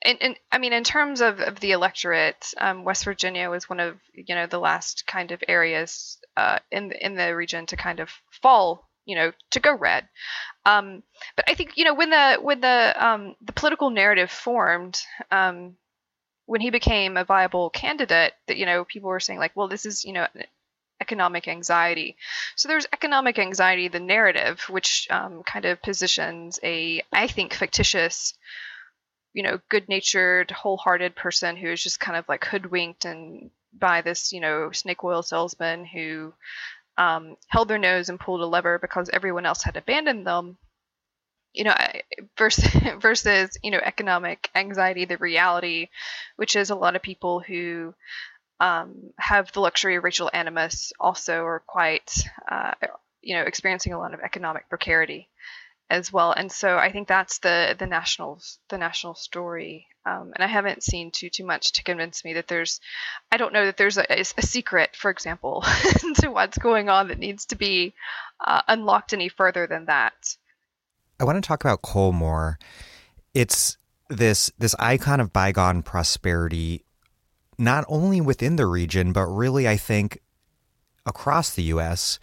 S2: and, and I mean, in terms of, of the electorate, um, West Virginia was one of, you know, the last kind of areas uh, in the, in the region to kind of fall, you know, to go red. Um, but I think, you know, when the when the um, the political narrative formed, um, when he became a viable candidate, that, you know, people were saying like, well, this is, you know, economic anxiety. So there's economic anxiety, the narrative, which um, kind of positions a, I think, fictitious, you know, good-natured, wholehearted person who is just kind of like hoodwinked and by this, you know, snake oil salesman who um, held their nose and pulled a lever because everyone else had abandoned them. You know, versus, versus, you know, economic anxiety, the reality, which is a lot of people who um, have the luxury of racial animus also are quite, uh, you know, experiencing a lot of economic precarity as well. And so I think that's the the national the national story. Um, and I haven't seen too too much to convince me that there's, I don't know that there's a, a secret, for example, to what's going on that needs to be uh, unlocked any further than that.
S1: I want to talk about coal more. It's this this icon of bygone prosperity, not only within the region, but really, I think, across the U S.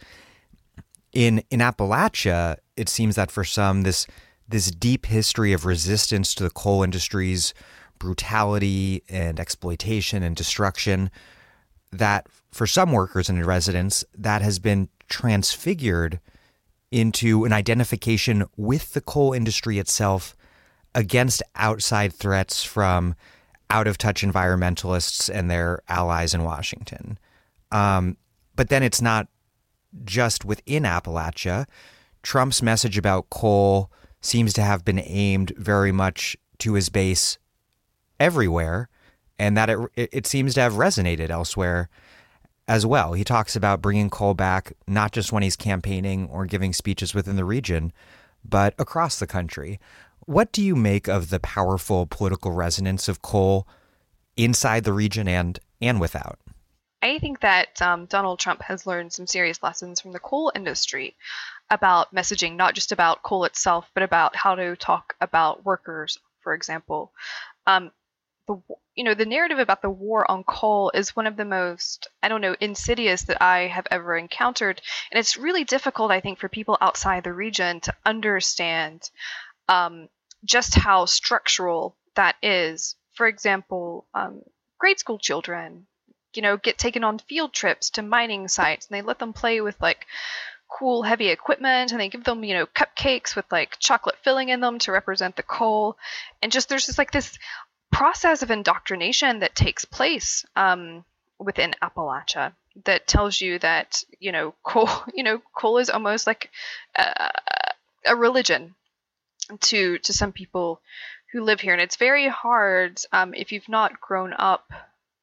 S1: In in Appalachia, it seems that for some, this this deep history of resistance to the coal industry's brutality and exploitation and destruction, that for some workers and residents, that has been transfigured into an identification with the coal industry itself against outside threats from out-of-touch environmentalists and their allies in Washington. Um, but then it's not just within Appalachia. Trump's message about coal seems to have been aimed very much to his base everywhere, and that it, it seems to have resonated elsewhere as well. He talks about bringing coal back, not just when he's campaigning or giving speeches within the region, but across the country. What do you make of the powerful political resonance of coal inside the region and, and without?
S2: I think that um, Donald Trump has learned some serious lessons from the coal industry about messaging, not just about coal itself, but about how to talk about workers, for example. Um, the you know the narrative about the war on coal is one of the most, I don't know, insidious that I have ever encountered, and it's really difficult, I think, for people outside the region to understand um, just how structural that is. For example, um, grade school children, you know, get taken on field trips to mining sites, and they let them play with like cool heavy equipment, and they give them, you know, cupcakes with like chocolate filling in them to represent the coal. And just there's just like this process of indoctrination that takes place um, within Appalachia that tells you that, you know, coal, you know, coal is almost like a, a religion to to some people who live here, and it's very hard um, if you've not grown up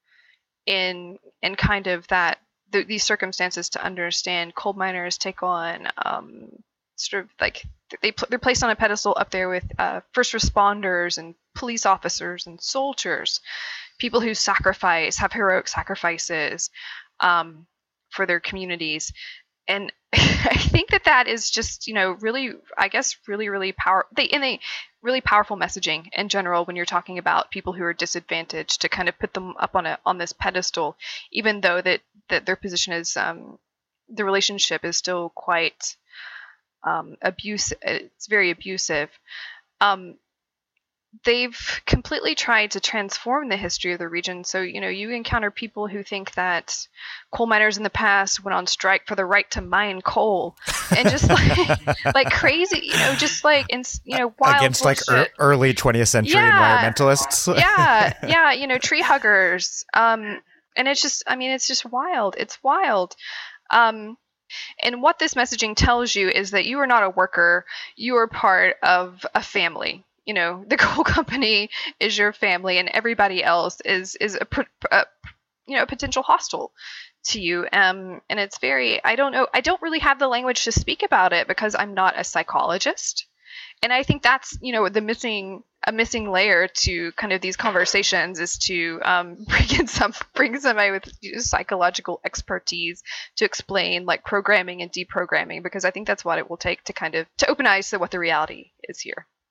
S2: in in kind of that th- these circumstances to understand. Coal miners take on um, sort of like they they're placed on a pedestal up there with uh, first responders and police officers and soldiers, people who sacrifice, have heroic sacrifices um, for their communities. And I think that that is just, you know, really, I guess, really, really power. They and they really powerful messaging in general when you're talking about people who are disadvantaged, to kind of put them up on a on this pedestal, even though that that their position is um, the relationship is still quite um, abusive. It's very abusive. Um, they've completely tried to transform the history of the region. So, you know, you encounter people who think that coal miners in the past went on strike for the right to mine coal, and just like, like crazy, you know, just like, in, you know, wild
S1: against
S2: bullshit.
S1: like er- early twentieth century
S2: yeah.
S1: environmentalists.
S2: yeah. Yeah. You know, tree huggers. Um, and it's just, I mean, it's just wild. It's wild. Um, and what this messaging tells you is that you are not a worker. You are part of a family. You know, the coal company is your family, and everybody else is is a, a you know a potential hostile to you. Um, and it's very, I don't know, I don't really have the language to speak about it because I'm not a psychologist, and I think that's, you know, the missing a missing layer to kind of these conversations is to um, bring in some bring somebody with you know, psychological expertise to explain like programming and deprogramming, because I think that's what it will take to kind of to open eyes to what the reality is here.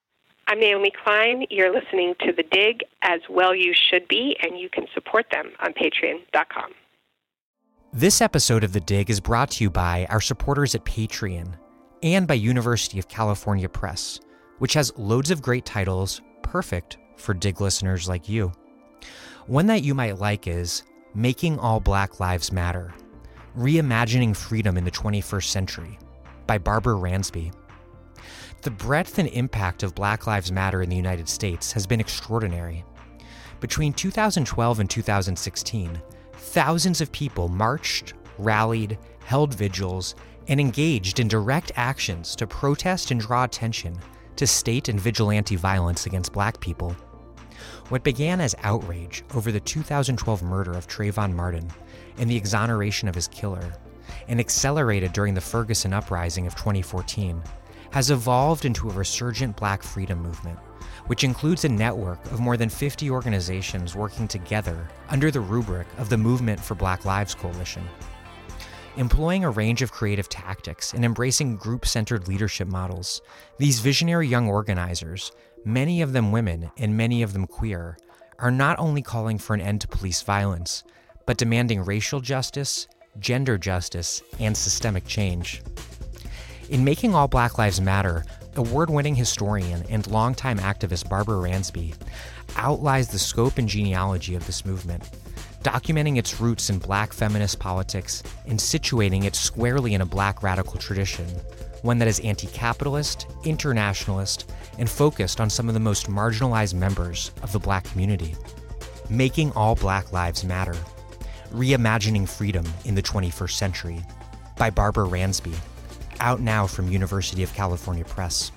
S3: I'm Naomi Klein. You're listening to The Dig, as well you should be, and you can support them on patreon dot com.
S1: This episode of The Dig is brought to you by our supporters at Patreon and by University of California Press, which has loads of great titles perfect for Dig listeners like you. One that you might like is Making All Black Lives Matter, Reimagining Freedom in the twenty-first Century by Barbara Ransby. The breadth and impact of Black Lives Matter in the United States has been extraordinary. Between two thousand twelve and two thousand sixteen, thousands of people marched, rallied, held vigils, and engaged in direct actions to protest and draw attention to state and vigilante violence against Black people. What began as outrage over the two thousand twelve murder of Trayvon Martin and the exoneration of his killer, and accelerated during the Ferguson Uprising of twenty fourteen, has evolved into a resurgent Black freedom movement, which includes a network of more than fifty organizations working together under the rubric of the Movement for Black Lives Coalition. Employing a range of creative tactics and embracing group-centered leadership models, these visionary young organizers, many of them women and many of them queer, are not only calling for an end to police violence, but demanding racial justice, gender justice, and systemic change. In Making All Black Lives Matter, award-winning historian and longtime activist Barbara Ransby outlines the scope and genealogy of this movement, documenting its roots in Black feminist politics and situating it squarely in a Black radical tradition, one that is anti-capitalist, internationalist, and focused on some of the most marginalized members of the Black community. Making All Black Lives Matter, Reimagining Freedom in the twenty-first Century by Barbara Ransby, out now from University of California Press.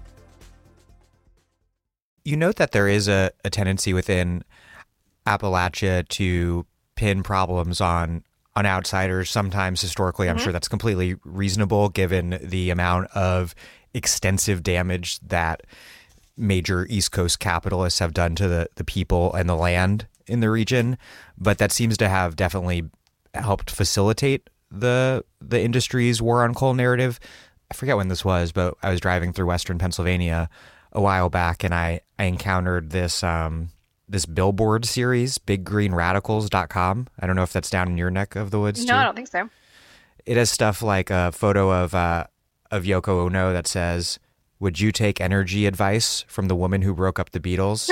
S1: You note that there is a, a tendency within Appalachia to pin problems on on outsiders. Sometimes historically, I'm mm-hmm. sure that's completely reasonable given the amount of extensive damage that major East Coast capitalists have done to the, the people and the land in the region. But that seems to have definitely helped facilitate the the industry's war on coal narrative. I forget when this was, but I was driving through Western Pennsylvania a while back, and I, I encountered this um, this billboard series, big green radicals dot com. I don't know if that's down in your neck of the woods,
S2: No,
S1: too.
S2: I don't think so.
S1: It has stuff like a photo of uh, of Yoko Ono that says, "Would you take energy advice from the woman who broke up the Beatles?"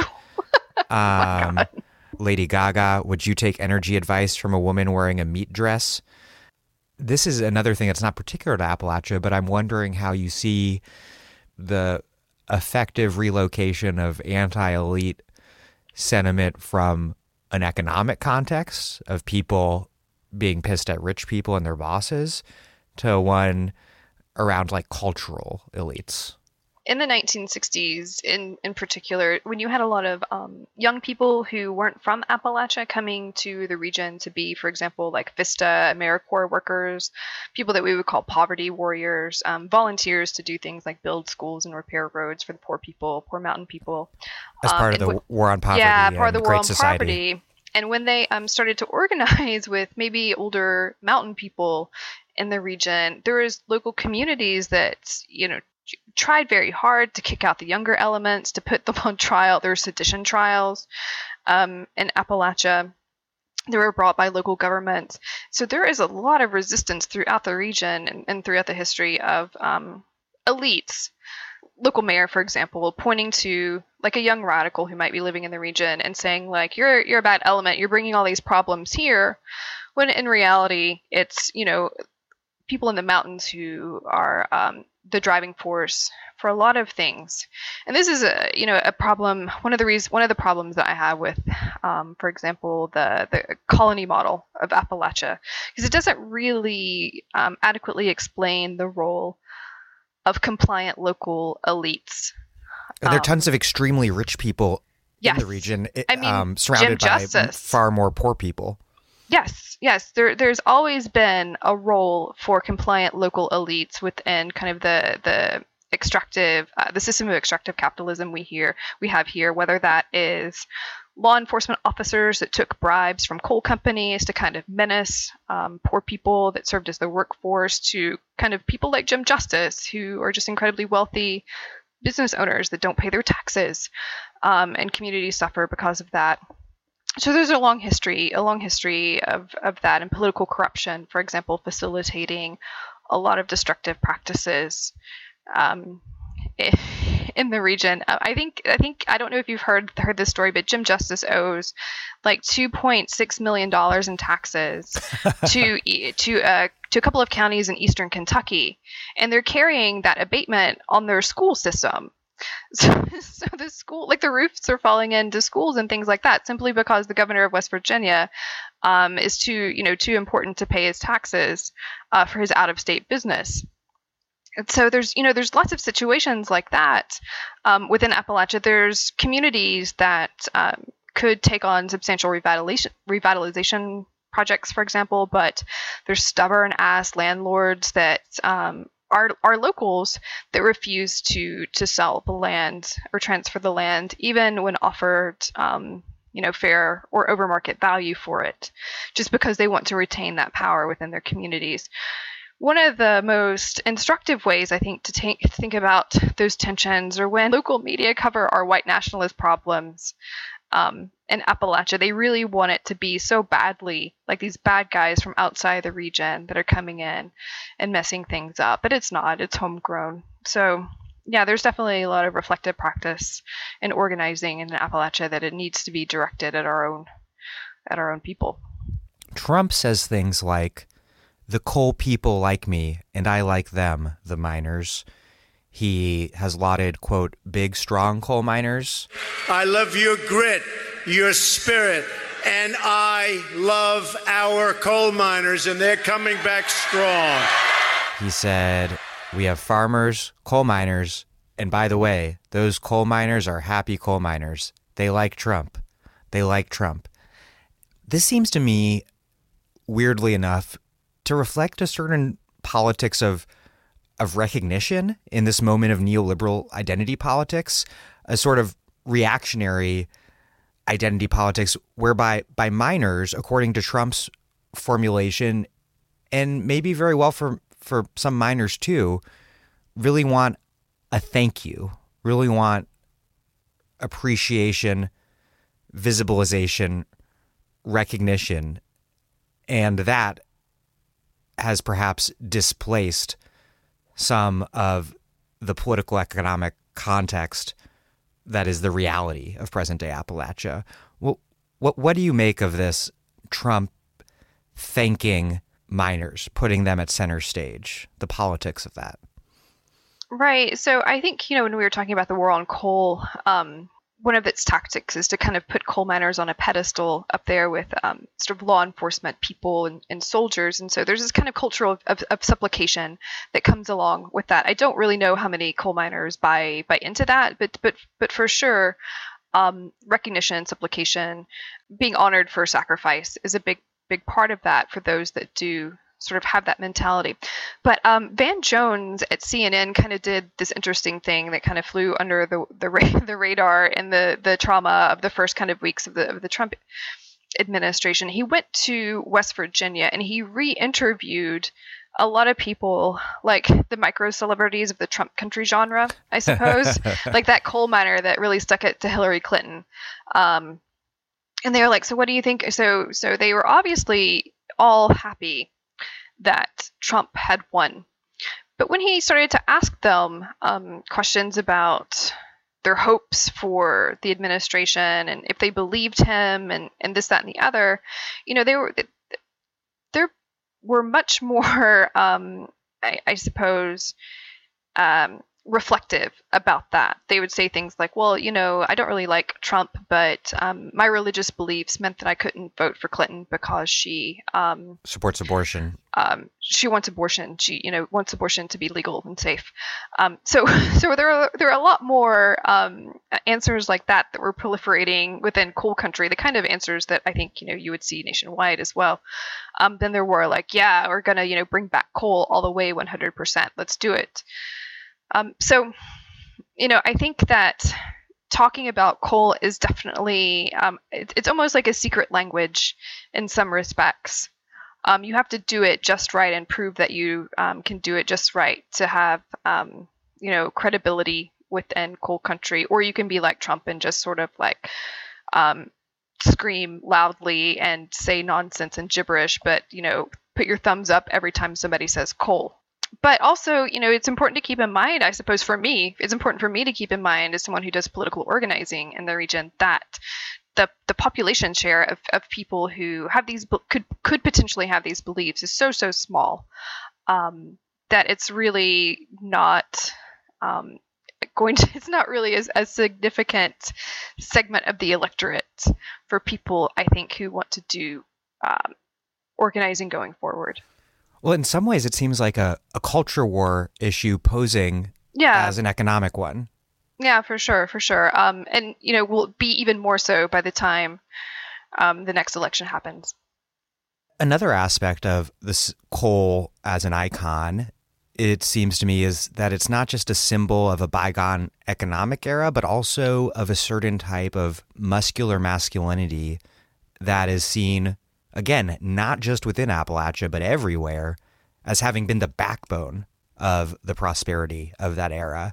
S1: um,
S2: oh
S1: Lady Gaga, "Would you take energy advice from a woman wearing a meat dress?" This is another thing that's not particular to Appalachia, but I'm wondering how you see the effective relocation of anti-elite sentiment from an economic context of people being pissed at rich people and their bosses to one around like cultural elites.
S2: In the nineteen sixties, in, in particular, when you had a lot of um, young people who weren't from Appalachia coming to the region to be, for example, like Vista, AmeriCorps workers, people that we would call poverty warriors, um, volunteers to do things like build schools and repair roads for the poor people, poor mountain people.
S1: As part
S2: um,
S1: of the
S2: w-
S1: war on poverty.
S2: Yeah, part of the
S1: and
S2: war
S1: Great
S2: on
S1: Society.
S2: poverty. And when they um, started to organize with maybe older mountain people in the region, there was local communities that, you know, tried very hard to kick out the younger elements, to put them on trial. There were sedition trials um, in Appalachia. They were brought by local governments. So there is a lot of resistance throughout the region and, and throughout the history of um, elites. Local mayor, for example, pointing to like a young radical who might be living in the region and saying like, you're you're a bad element. You're bringing all these problems here. When in reality, it's, you know, people in the mountains who are um, the driving force for a lot of things. And this is a, you know, a problem. One of the reasons, one of the problems that I have with, um, for example, the, the colony model of Appalachia, because it doesn't really um, adequately explain the role of compliant local elites.
S1: And there are
S2: Um,
S1: tons of extremely rich people
S2: yes.
S1: in the region,
S2: I mean,
S1: um, surrounded
S2: Jim
S1: by
S2: Justice.
S1: far more poor people.
S2: Yes, yes. There, there's always been a role for compliant local elites within kind of the the extractive, uh, the system of extractive capitalism we hear we have here. Whether that is law enforcement officers that took bribes from coal companies to kind of menace um, poor people that served as the workforce, to kind of people like Jim Justice who are just incredibly wealthy business owners that don't pay their taxes, um, and communities suffer because of that. So there's a long history, a long history of, of that, and political corruption, for example, facilitating a lot of destructive practices um, in the region. I think I think I don't know if you've heard heard this story, but Jim Justice owes like two point six million dollars in taxes to to uh, to a couple of counties in eastern Kentucky, and they're carrying that abatement on their school system. So, so the school, like the roofs are falling into schools and things like that, simply because the governor of West Virginia um, is too, you know, too important to pay his taxes uh, for his out-of-state business. And so there's, you know, there's lots of situations like that um, within Appalachia. There's communities that um, could take on substantial revitalization, revitalization projects, for example, but there's stubborn-ass landlords that um, Are, are locals that refuse to to sell the land or transfer the land, even when offered, um, you know, fair or over market value for it, just because they want to retain that power within their communities. One of the most instructive ways, I think, to take, think about those tensions are when local media cover our white nationalist problems. Um, in Appalachia, they really want it to be so badly, like these bad guys from outside the region that are coming in and messing things up, but it's not, it's homegrown. So yeah, there's definitely a lot of reflective practice in organizing in Appalachia that it needs to be directed at our own, at our own people.
S1: Trump says things like, the coal people like me and I like them, the miners. He has lauded, quote, big, strong coal miners.
S4: I love your grit, your spirit, and I love our coal miners, and they're coming back strong.
S1: He said, we have farmers, coal miners, and by the way, those coal miners are happy coal miners. They like Trump. They like Trump. This seems to me, weirdly enough, to reflect a certain politics of of recognition in this moment of neoliberal identity politics, a sort of reactionary identity politics whereby by miners, according to Trump's formulation, and maybe very well for, for some miners too, really want a thank you, really want appreciation, visibilization, recognition, and that has perhaps displaced some of the political economic context that is the reality of present-day Appalachia. Well, what what do you make of this Trump thanking miners, putting them at center stage, the politics of that?
S2: Right. So I think, you know, when we were talking about the war on coal, um, one of its tactics is to kind of put coal miners on a pedestal up there with um, sort of law enforcement people and, and soldiers. And so there's this kind of culture of, of, of supplication that comes along with that. I don't really know how many coal miners buy buy into that, but but but for sure, um, recognition, supplication, being honored for sacrifice is a big big part of that for those that do sort of have that mentality. But um, Van Jones at C N N kind of did this interesting thing that kind of flew under the the, ra- the radar in the the trauma of the first kind of weeks of the of the Trump administration. He went to West Virginia and he re-interviewed a lot of people, like the micro celebrities of the Trump country genre, I suppose, like that coal miner that really stuck it to Hillary Clinton. Um, and they were like, so what do you think? So so they were obviously all happy that Trump had won. But when he started to ask them um, questions about their hopes for the administration and if they believed him and, and this, that, and the other, you know, they were, there were much more, um, I, I suppose, um, reflective about that. They would say things like, well, you know, I don't really like Trump, but um, my religious beliefs meant that I couldn't vote for Clinton because she um,
S1: supports abortion.
S2: Um, she wants abortion. She, you know, wants abortion to be legal and safe. Um, so, so there are there are a lot more um, answers like that that were proliferating within coal country. The kind of answers that I think, you know, you would see nationwide as well. Um, then there were like, yeah, we're gonna, you know, bring back coal all the way one hundred percent. Let's do it. Um, so, you know, I think that talking about coal is definitely, um, it, it's almost like a secret language in some respects. Um, you have to do it just right and prove that you um, can do it just right to have, um, you know, credibility within coal country, or you can be like Trump and just sort of like um, scream loudly and say nonsense and gibberish, but, you know, put your thumbs up every time somebody says coal. But also, you know, it's important to keep in mind, I suppose for me, it's important for me to keep in mind as someone who does political organizing in the region, that the the population share of, of people who have these, could could potentially have these beliefs is so, so small um, that it's really not um, going to, it's not really as a significant segment of the electorate for people, I think, who want to do um, organizing going forward.
S1: Well, in some ways, it seems like a, a culture war issue posing
S2: yeah.
S1: as an economic one.
S2: Yeah, for sure, for sure. Um, and, you know, will be even more so by the time um, the next election happens.
S1: Another aspect of this coal as an icon, it seems to me, is that it's not just a symbol of a bygone economic era, but also of a certain type of muscular masculinity that is seen, again, not just within Appalachia, but everywhere, as having been the backbone of the prosperity of that era.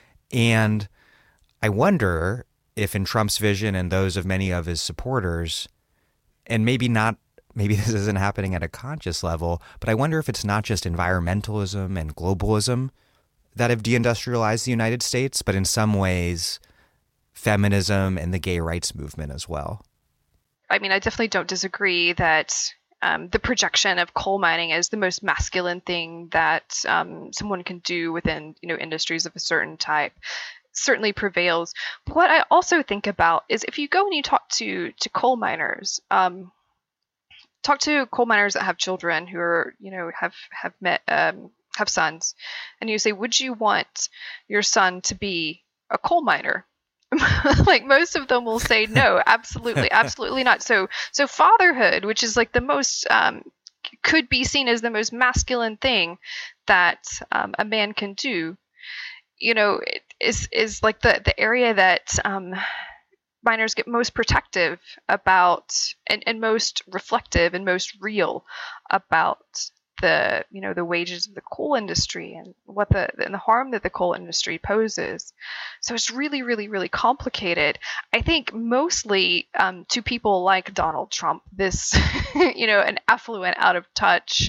S1: And I wonder if in Trump's vision and those of many of his supporters, and maybe not, maybe this isn't happening at a conscious level, but I wonder if it's not just environmentalism and globalism that have deindustrialized the United States, but in some ways, feminism and the gay rights movement as well.
S2: I mean, I definitely don't disagree that um, the projection of coal mining as the most masculine thing that um, someone can do within, you know, industries of a certain type certainly prevails. But what I also think about is if you go and you talk to to coal miners, um, talk to coal miners that have children who are, you know, have have met um, have sons, and you say, would you want your son to be a coal miner? Like most of them will say no, absolutely, absolutely not. So, so fatherhood, which is like the most, um, could be seen as the most masculine thing that um, a man can do, you know, it is is like the the area that um, miners get most protective about, and, and most reflective and most real about the, you know, the wages of the coal industry and what the and the harm that the coal industry poses. So it's really, really, really complicated. I think mostly um, to people like Donald Trump, this, you know, an affluent, out of touch,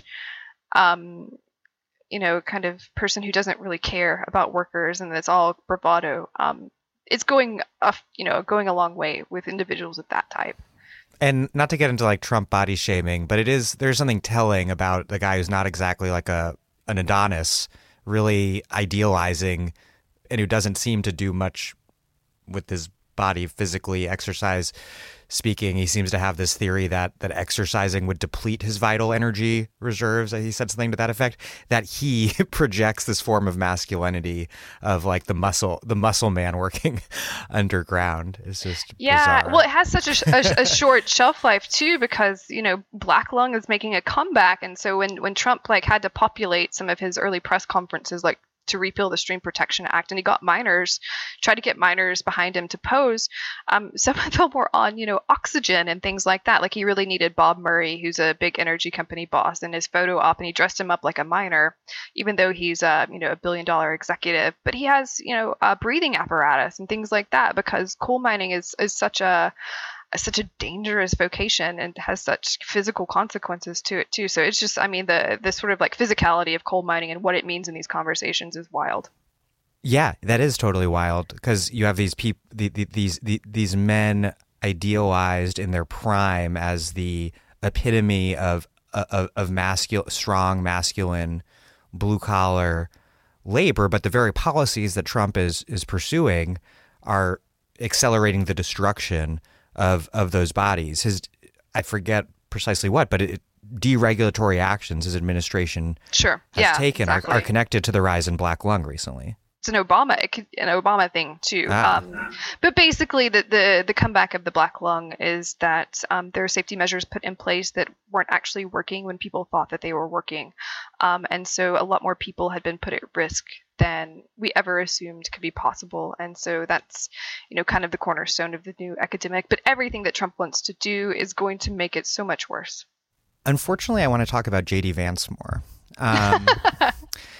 S2: um, you know, kind of person who doesn't really care about workers and that's all bravado. Um, it's going, a, you know, going a long way with individuals of that type.
S1: And not to get into like Trump body shaming, but it is, there's something telling about the guy who's not exactly like a an Adonis, really idealizing, and who doesn't seem to do much with his body physically, exercise speaking. He seems to have this theory that that exercising would deplete his vital energy reserves. He said something to that effect, that he projects this form of masculinity of like the muscle, the muscle man working underground. It's just
S2: yeah.
S1: bizarre.
S2: Well, it has such a, a, a short shelf life too, because, you know, Black Lung is making a comeback, and so when when Trump like had to populate some of his early press conferences, like to repeal the Stream Protection Act, and he got miners, tried to get miners behind him to pose. Um, some of them were on, you know, oxygen and things like that. Like he really needed Bob Murray, who's a big energy company boss, in his photo op, and he dressed him up like a miner, even though he's a, you know, a billion dollar executive. But he has, you know, a breathing apparatus and things like that, because coal mining is is such a such a dangerous vocation and has such physical consequences to it too. So it's just, I mean, the the sort of like physicality of coal mining and what it means in these conversations is wild.
S1: Yeah, that is totally wild, because you have these people, the, the, these the, these men idealized in their prime as the epitome of of, of masculine, strong, masculine, blue collar labor, but the very policies that Trump is is pursuing are accelerating the destruction of of those bodies. His, I forget precisely what, but it, deregulatory actions his administration
S2: sure.
S1: has
S2: yeah,
S1: taken
S2: exactly.
S1: are, are connected to the rise in Black Lung recently.
S2: It's an Obama, an Obama thing too.
S1: Ah.
S2: Um, but basically, the, the the comeback of the Black Lung is that um, there are safety measures put in place that weren't actually working when people thought that they were working, um, and so a lot more people had been put at risk than we ever assumed could be possible. And so that's, you know, kind of the cornerstone of the new academic. But everything that Trump wants to do is going to make it so much worse.
S1: Unfortunately, I want to talk about J D Vance more. Um,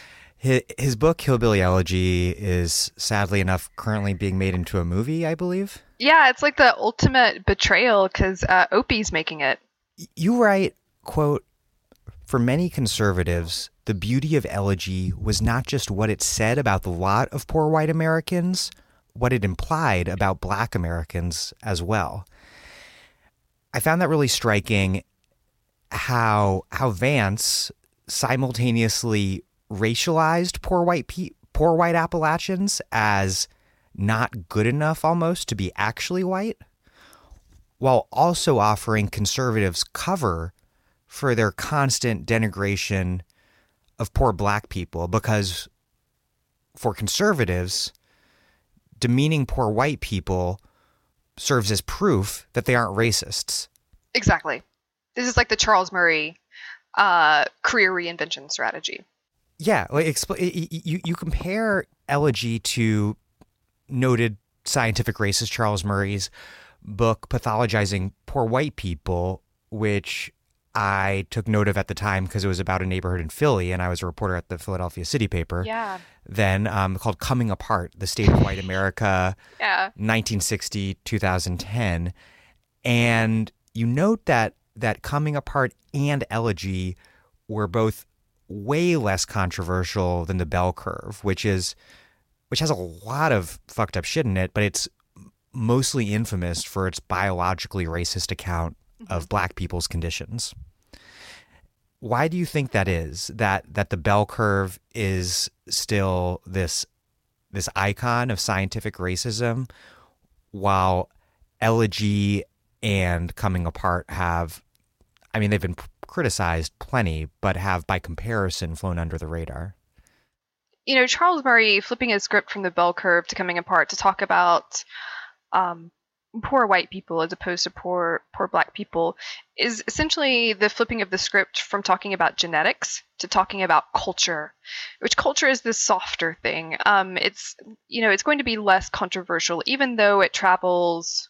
S1: His, his book, Hillbilly Elegy, is sadly enough currently being made into a movie, I believe.
S2: Yeah, it's like the ultimate betrayal because uh, Opie's making it.
S1: You write, quote, "For many conservatives, the beauty of Elegy was not just what it said about the lot of poor white Americans, what it implied about black Americans as well." I found that really striking, how how Vance simultaneously racialized poor white pe- poor white Appalachians as not good enough almost to be actually white, while also offering conservatives cover for their constant denigration of poor black people, because for conservatives, demeaning poor white people serves as proof that they aren't racists.
S2: Exactly. This is like the Charles Murray uh, career reinvention strategy.
S1: Yeah, like expl- you you compare Elegy to noted scientific racist Charles Murray's book Pathologizing Poor White People, which I took note of at the time because it was about a neighborhood in Philly, and I was a reporter at the Philadelphia City paper.
S2: Yeah.
S1: Then um, called Coming Apart: The State of White America,
S2: yeah.
S1: nineteen sixty to two thousand ten. And you note that that Coming Apart and Elegy were both way less controversial than The Bell Curve, which is which has a lot of fucked up shit in it, but it's mostly infamous for its biologically racist account mm-hmm. of black people's conditions. Why do you think that is? That that The Bell Curve is still this this icon of scientific racism, while Elegy and Coming Apart have, I mean, they've been criticized plenty, but have by comparison flown under the radar?
S2: You know, Charles Murray flipping his script from The Bell Curve to Coming Apart to talk about um, poor white people as opposed to poor poor black people is essentially the flipping of the script from talking about genetics to talking about culture, which culture is this softer thing. Um, it's, you know, it's going to be less controversial, even though it travels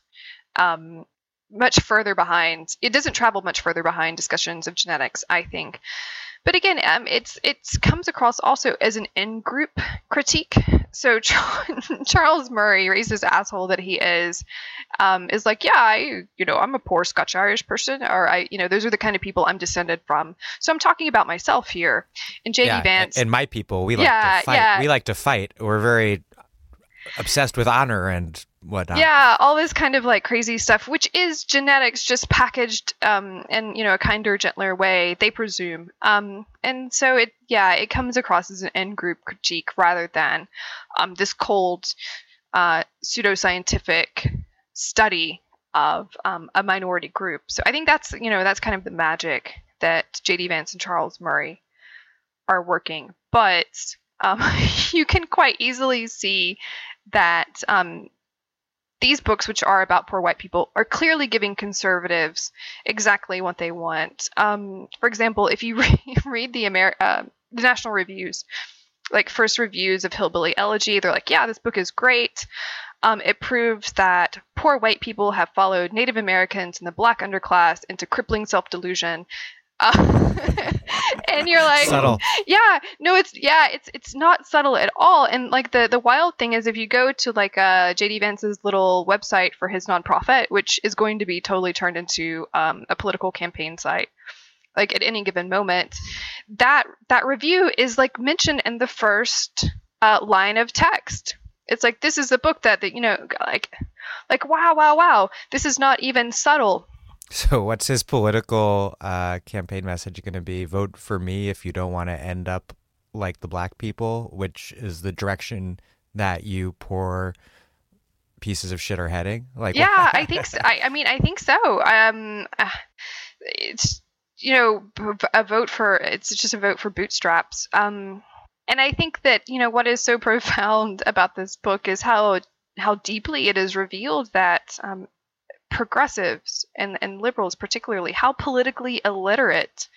S2: um, much further behind. It doesn't travel much further behind discussions of genetics, I think. But again, um, it's it comes across also as an in-group critique. So Charles Murray, racist asshole that he is, um, is like, yeah, I, you know, I'm a poor Scotch-Irish person, or I, you know, those are the kind of people I'm descended from. So I'm talking about myself here. And J D
S1: yeah,
S2: Vance,
S1: and my people, we like
S2: yeah,
S1: to fight.
S2: Yeah.
S1: We like to fight. We're very obsessed with honor and whatnot.
S2: Yeah, all this kind of like crazy stuff, which is genetics just packaged um, in, you know, a kinder, gentler way, they presume. Um, and so it, yeah, it comes across as an in-group critique rather than um, this cold uh, pseudoscientific study of um, a minority group. So I think that's, you know, that's kind of the magic that J D Vance and Charles Murray are working. But um, you can quite easily see that um, these books, which are about poor white people, are clearly giving conservatives exactly what they want. Um, for example, if you re- read the, Amer- uh, the National Reviews, like first reviews of Hillbilly Elegy, they're like, yeah, this book is great. Um, it proves that poor white people have followed Native Americans and the black underclass into crippling self-delusion. Uh, and you're like,
S1: subtle.
S2: yeah, no, it's, yeah, it's, it's not subtle at all. And like the, the wild thing is if you go to like uh, J D Vance's little website for his nonprofit, which is going to be totally turned into um, a political campaign site, like at any given moment, that, that review is like mentioned in the first uh, line of text. It's like, this is a book that, that, you know, like, like, wow, wow, wow, this is not even subtle.
S1: So what's his political uh, campaign message going to be? Vote for me if you don't want to end up like the black people, which is the direction that you poor pieces of shit are heading. Like,
S2: yeah, I think so. I, I mean, I think so. Um, uh, it's, you know, a vote for, it's just a vote for bootstraps. Um, and I think that, you know, what is so profound about this book is how, how deeply it is revealed that, um, progressives and, and liberals particularly, how politically illiterate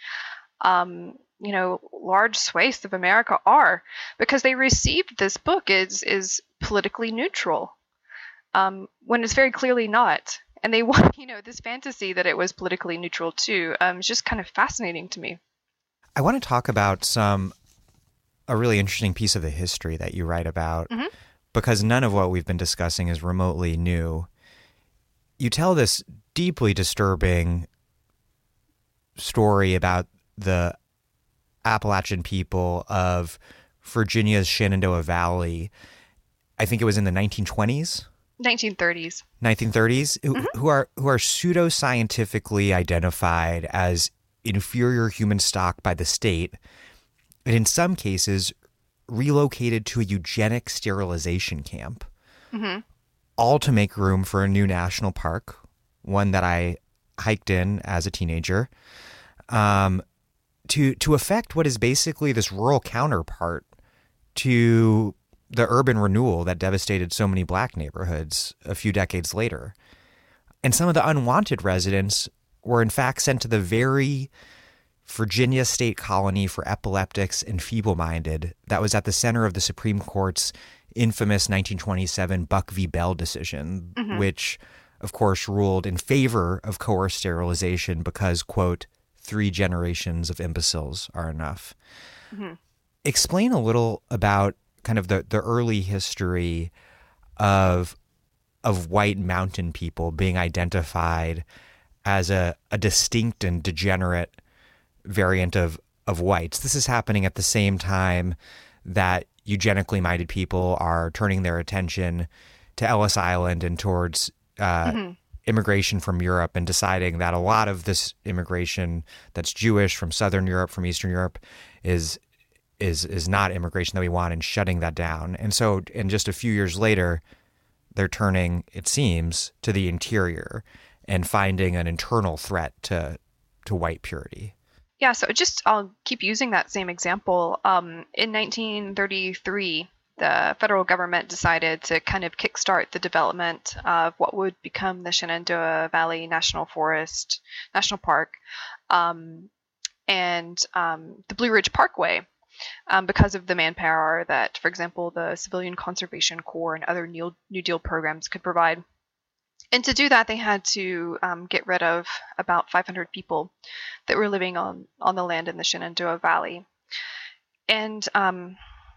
S2: um, you know, large swathes of America are, because they received this book is is politically neutral um, when it's very clearly not. And they want, you know, this fantasy that it was politically neutral too um, is just kind of fascinating to me.
S1: I want to talk about some a really interesting piece of the history that you write about,
S2: Mm-hmm.
S1: because none of what we've been discussing is remotely new. You tell this deeply disturbing story about the Appalachian people of Virginia's Shenandoah Valley. I think it was in the nineteen twenties?
S2: nineteen thirties.
S1: nineteen thirties,
S2: Mm-hmm.
S1: who, who are who are pseudoscientifically identified as inferior human stock by the state, and in some cases relocated to a eugenic sterilization camp,
S2: Mm-hmm.
S1: all to make room for a new national park, one that I hiked in as a teenager, um, to to effect what is basically this rural counterpart to the urban renewal that devastated so many black neighborhoods a few decades later. And some of the unwanted residents were in fact sent to the very Virginia state colony for epileptics and feeble-minded that was at the center of the Supreme Court's infamous nineteen twenty-seven Buck v. Bell decision,
S2: Mm-hmm.
S1: which, of course, ruled in favor of coerced sterilization because, quote, three generations of imbeciles are enough.
S2: Mm-hmm.
S1: Explain a little about kind of the, the early history of of white mountain people being identified as a, a distinct and degenerate variant of, of whites. This is happening at the same time that eugenically minded people are turning their attention to Ellis Island and towards uh,
S2: Mm-hmm.
S1: immigration from Europe, and deciding that a lot of this immigration that's Jewish from Southern Europe, from Eastern Europe, is is is not immigration that we want, and shutting that down. And so, and just a few years later, they're turning, it seems, to the interior and finding an internal threat to to white purity.
S2: Yeah, so just I'll keep using that same example. Um, in nineteen thirty-three, the federal government decided to kind of kickstart the development of what would become the Shenandoah Valley National Forest, National Park, um, and um, the Blue Ridge Parkway. Um, because of the manpower that, for example, the Civilian Conservation Corps and other New, New Deal programs could provide. And to do that, they had to um, get rid of about five hundred people that were living on, on the land in the Shenandoah Valley. And um,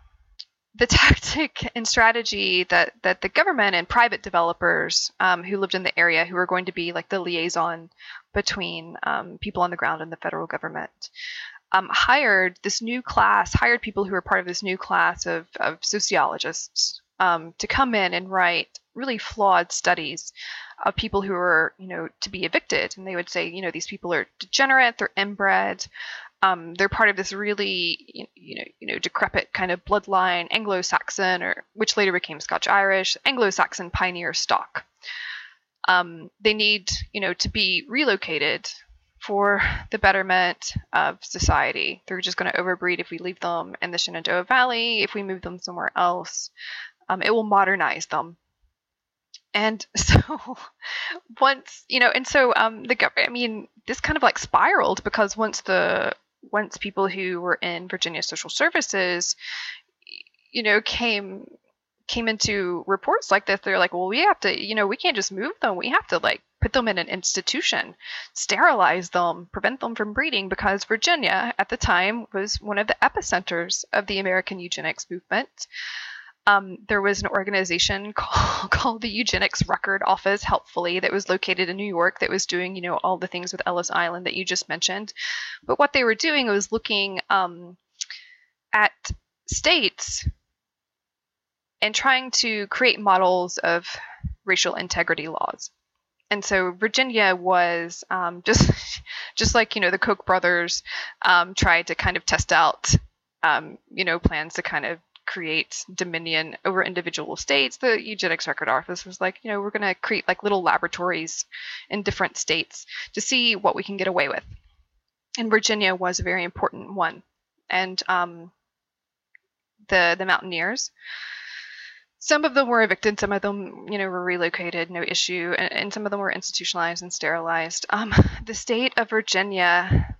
S2: the tactic and strategy that, that the government and private developers um, who lived in the area, who were going to be like the liaison between um, people on the ground and the federal government, Um, hired this new class, hired people who were part of this new class of, of sociologists um, to come in and write really flawed studies of people who were, you know, to be evicted. And they would say, you know, these people are degenerate, they're inbred, um, they're part of this really, you know, you know, decrepit kind of bloodline, Anglo-Saxon, or which later became Scotch-Irish, Anglo-Saxon pioneer stock. Um, they need, you know, to be relocated for the betterment of society. They're just going to overbreed if we leave them in the Shenandoah Valley. If we move them somewhere else, um, it will modernize them. And so once, you know, and so um, the government, I mean, this kind of like spiraled, because once the, once people who were in Virginia social services, you know, came, came into reports like this, they're like, well, we have to, you know, we can't just move them. We have to like put them in an institution, sterilize them, prevent them from breeding, because Virginia at the time was one of the epicenters of the American eugenics movement. Um, there was an organization called, called the Eugenics Record Office, helpfully, that was located in New York, that was doing, you know, all the things with Ellis Island that you just mentioned. But what they were doing was looking um, at states and trying to create models of racial integrity laws. And so Virginia was um, just just like, you know, the Koch brothers um, tried to kind of test out, um, you know, plans to kind of create dominion over individual states. The Eugenics Record Office was like, you know, we're going to create like little laboratories in different states to see what we can get away with. And Virginia was a very important one. And um, the the Mountaineers, some of them were evicted, some of them, you know, were relocated, no issue, and, and some of them were institutionalized and sterilized. Um, the state of Virginia,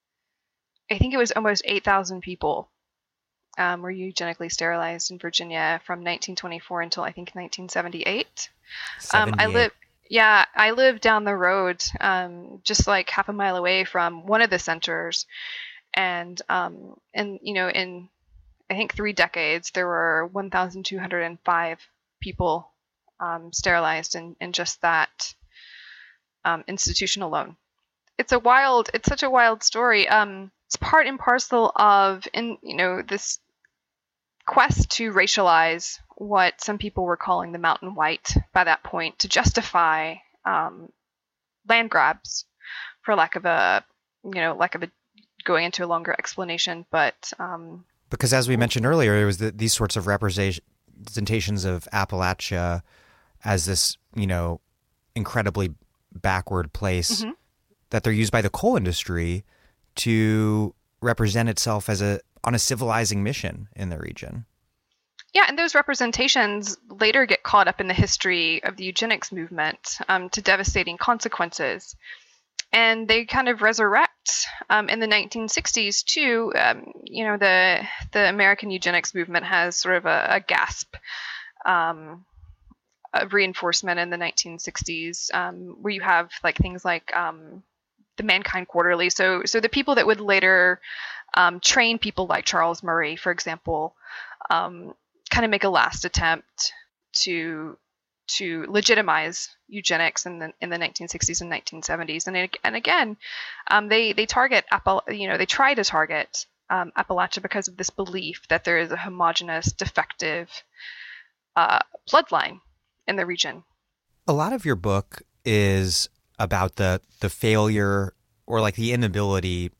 S2: I think it was almost eight thousand people um, were eugenically sterilized in Virginia from nineteen twenty-four until I think nineteen seventy-eight. Um, I live, yeah, I live down the road, um, just like half a mile away from one of the centers, and um, and you know, in I think, three decades, there were one thousand two hundred five people um, sterilized in, in just that um, institution alone. It's a wild, it's such a wild story. Um, it's part and parcel of, in you know, this quest to racialize what some people were calling the Mountain White by that point, to justify um, land grabs, for lack of a, you know, lack of a going into a longer explanation. But um,
S1: because as we mentioned earlier, there was the, these sorts of representations of Appalachia as this, you know, incredibly backward place mm-hmm. that they're used by the coal industry to represent itself as a on a civilizing mission in the region.
S2: Yeah, and those representations later get caught up in the history of the eugenics movement um, to devastating consequences. And they kind of resurrect um, in the nineteen sixties too. Um, you know, the the American eugenics movement has sort of a, a gasp um, of reinforcement in the nineteen sixties, um, where you have like things like um, the Mankind Quarterly. So, so the people that would later um, train people like Charles Murray, for example, um, kind of make a last attempt to to legitimize eugenics in the in the nineteen sixties and nineteen seventies, and it, and again, um, they they target Appal- you know they try to target um, Appalachia because of this belief that there is a homogenous, defective uh, bloodline in the region.
S1: A lot of your book is about the the failure or like the inability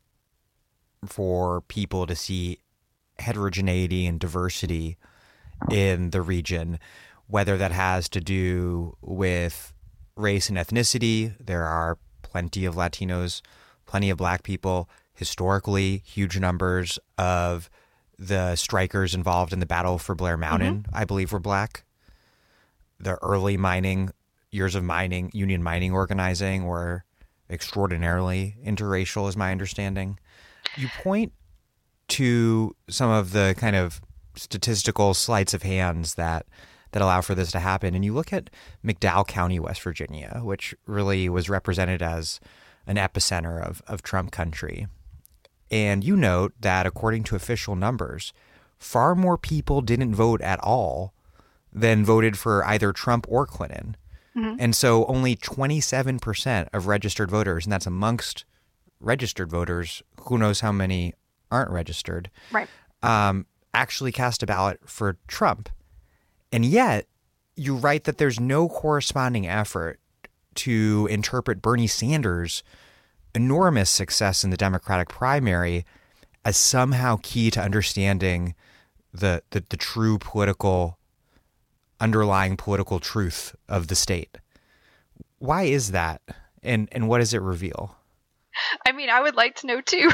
S1: for people to see heterogeneity and diversity in the region, whether that has to do with race and ethnicity. There are plenty of Latinos, plenty of Black people, historically huge numbers of the strikers involved in the battle for Blair Mountain, mm-hmm. I believe, were Black. The early mining, years of mining, union mining organizing were extraordinarily interracial, is my understanding. You point to some of the kind of statistical sleights of hands that that allow for this to happen. And you look at McDowell County, West Virginia, which really was represented as an epicenter of, of Trump country. And you note that according to official numbers, far more people didn't vote at all than voted for either Trump or Clinton. Mm-hmm. And so only twenty-seven percent of registered voters, and that's amongst registered voters, who knows how many aren't registered,
S2: right,
S1: um, actually cast a ballot for Trump. And yet you write that there's no corresponding effort to interpret Bernie Sanders' enormous success in the Democratic primary as somehow key to understanding the, the, the true political, underlying political truth of the state. Why is that? And, and what does it reveal?
S2: I mean, I would like to know too.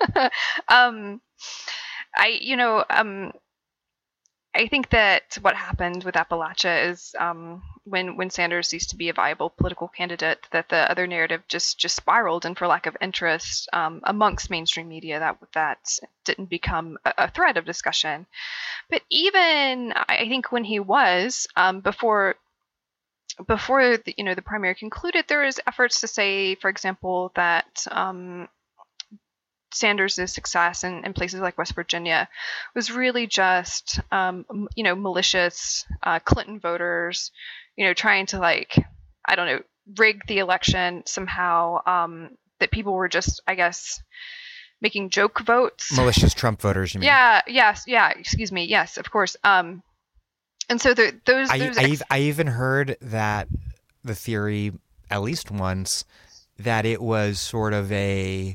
S2: um, I, you know, um, I think that what happened with Appalachia is um, when when Sanders ceased to be a viable political candidate, that the other narrative just just spiraled, and for lack of interest um, amongst mainstream media, that that didn't become a, a thread of discussion. But even I think when he was um, before before the, you know the primary concluded, there was efforts to say, for example, that um, Sanders' success in, in places like West Virginia was really just, um, you know, malicious uh, Clinton voters, you know, trying to like, I don't know, rig the election somehow, um, that people were just, I guess, making joke votes.
S1: Malicious Trump voters, you mean?
S2: Yeah, yes, yeah, excuse me, yes, of course. Um, and so the, those...
S1: I,
S2: those
S1: I,
S2: ex-
S1: I even heard that the theory, at least once, that it was sort of a...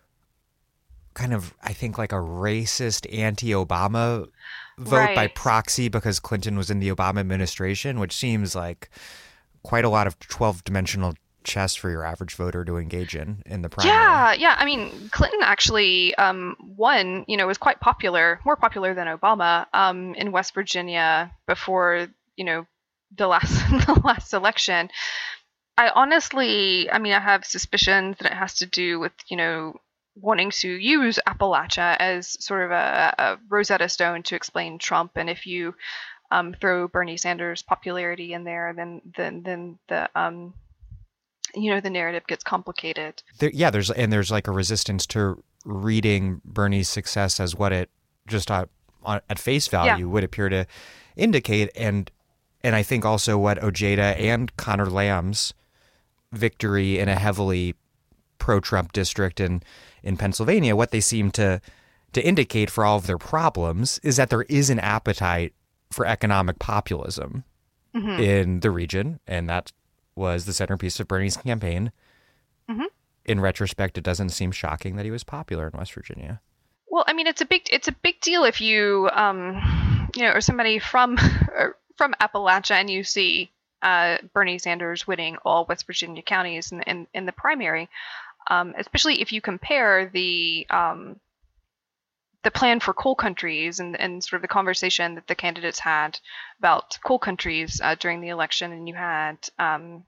S1: kind of, I think, like a racist anti-Obama vote
S2: right.
S1: by proxy because Clinton was in the Obama administration, which seems like quite a lot of twelve-dimensional chess for your average voter to engage in in the primary.
S2: Yeah, yeah. I mean, Clinton actually um, won, you know, was quite popular, more popular than Obama um, in West Virginia before, you know, the last the last election. I honestly, I mean, I have suspicions that it has to do with, you know, wanting to use Appalachia as sort of a, a Rosetta Stone to explain Trump, and if you um, throw Bernie Sanders' popularity in there, then then then the um, you know the narrative gets complicated.
S1: There, yeah, there's and there's like a resistance to reading Bernie's success as what it just uh, on, at face value yeah. would appear to indicate. And and I think also what Ojeda and Connor Lamb's victory in a heavily pro-Trump district in, in Pennsylvania, what they seem to to indicate for all of their problems is that there is an appetite for economic populism mm-hmm. in the region, and that was the centerpiece of Bernie's campaign. Mm-hmm. In retrospect, it doesn't seem shocking that he was popular in West Virginia.
S2: Well, I mean, it's a big it's a big deal if you um, you know, or somebody from from Appalachia and you see uh, Bernie Sanders winning all West Virginia counties in in, in the primary, um, especially if you compare the um, the plan for coal countries and, and sort of the conversation that the candidates had about coal countries uh, during the election, and you had um,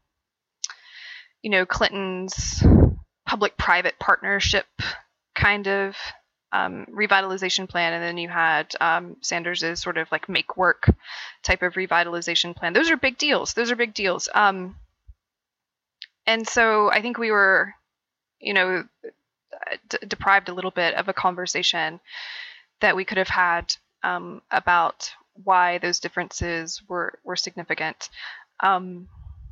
S2: you know, Clinton's public-private partnership kind of um, revitalization plan, and then you had um, Sanders's sort of like make work type of revitalization plan. Those are big deals. Those are big deals. Um, and so I think we were, you know, d- deprived a little bit of a conversation that we could have had um, about why those differences were were significant. Um,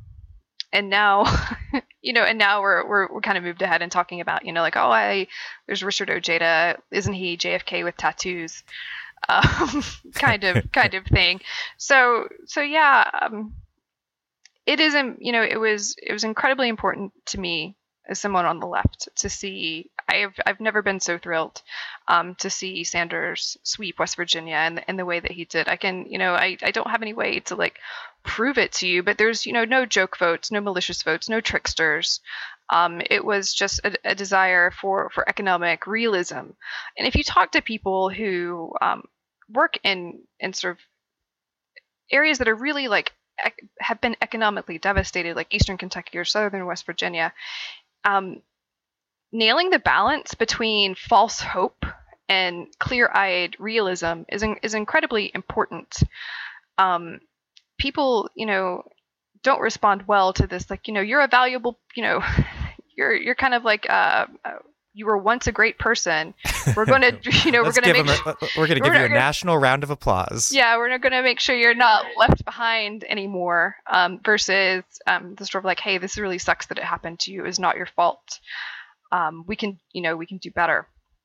S2: And now, you know, and now we're we're we're kind of moved ahead and talking about, you know, like, oh, I there's Richard Ojeda, isn't he J F K with tattoos, um, kind of kind of thing. So so yeah, um, it isn't, you know, it was it was incredibly important to me as someone on the left to see. I've I've never been so thrilled um, to see Sanders sweep West Virginia in, in the way that he did. I can, you know, I, I don't have any way to like prove it to you, but there's, you know, no joke votes, no malicious votes, no tricksters. Um, it was just a, a desire for, for economic realism. And if you talk to people who um, work in, in sort of areas that are really like ec- have been economically devastated, like Eastern Kentucky or Southern West Virginia, um, nailing the balance between false hope and clear-eyed realism is in, is incredibly important. Um, people, you know, don't respond well to this. Like, you know, you're a valuable, you know, you're you're kind of like uh, you were once a great person. We're going to, you know, we're going to make
S1: a, we're going to give you a gonna, national round of applause.
S2: Yeah, we're going to make sure you're not left behind anymore. Um, versus um, the sort of like, hey, this really sucks that it happened to you. It was not your fault. Um, we can, you know, we can do better.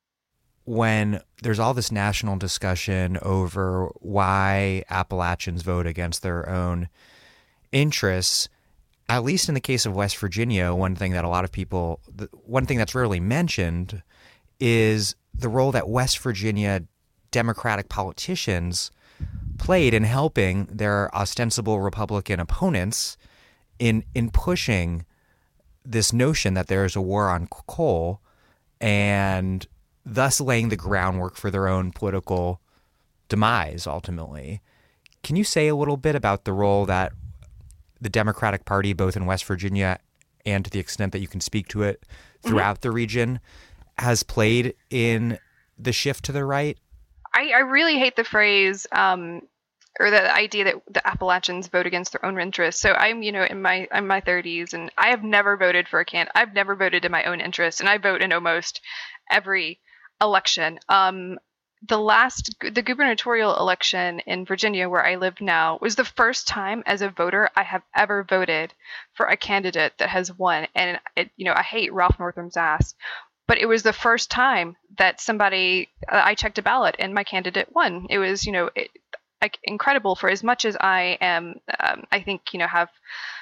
S1: When there's all this national discussion over why Appalachians vote against their own interests, at least in the case of West Virginia, one thing that a lot of people, one thing that's rarely mentioned is the role that West Virginia Democratic politicians played in helping their ostensible Republican opponents in in pushing this notion that there is a war on coal, and thus laying the groundwork for their own political demise, ultimately. Can you say a little bit about the role that the Democratic Party, both in West Virginia and to the extent that you can speak to it throughout mm-hmm. the region, has played in the shift to the right?
S2: I, I really hate the phrase um, or the idea that the Appalachians vote against their own interests. So I'm, you know, in my in my thirties, and I have never voted for a can. I've never voted in my own interest, and I vote in almost every election. Um, the last, the gubernatorial election in Virginia, where I live now, was the first time as a voter I have ever voted for a candidate that has won. And it, you know, I hate Ralph Northam's ass, but it was the first time that somebody uh, I checked a ballot and my candidate won. It was, you know, it, like incredible. For as much as I am, um, I think, you know, have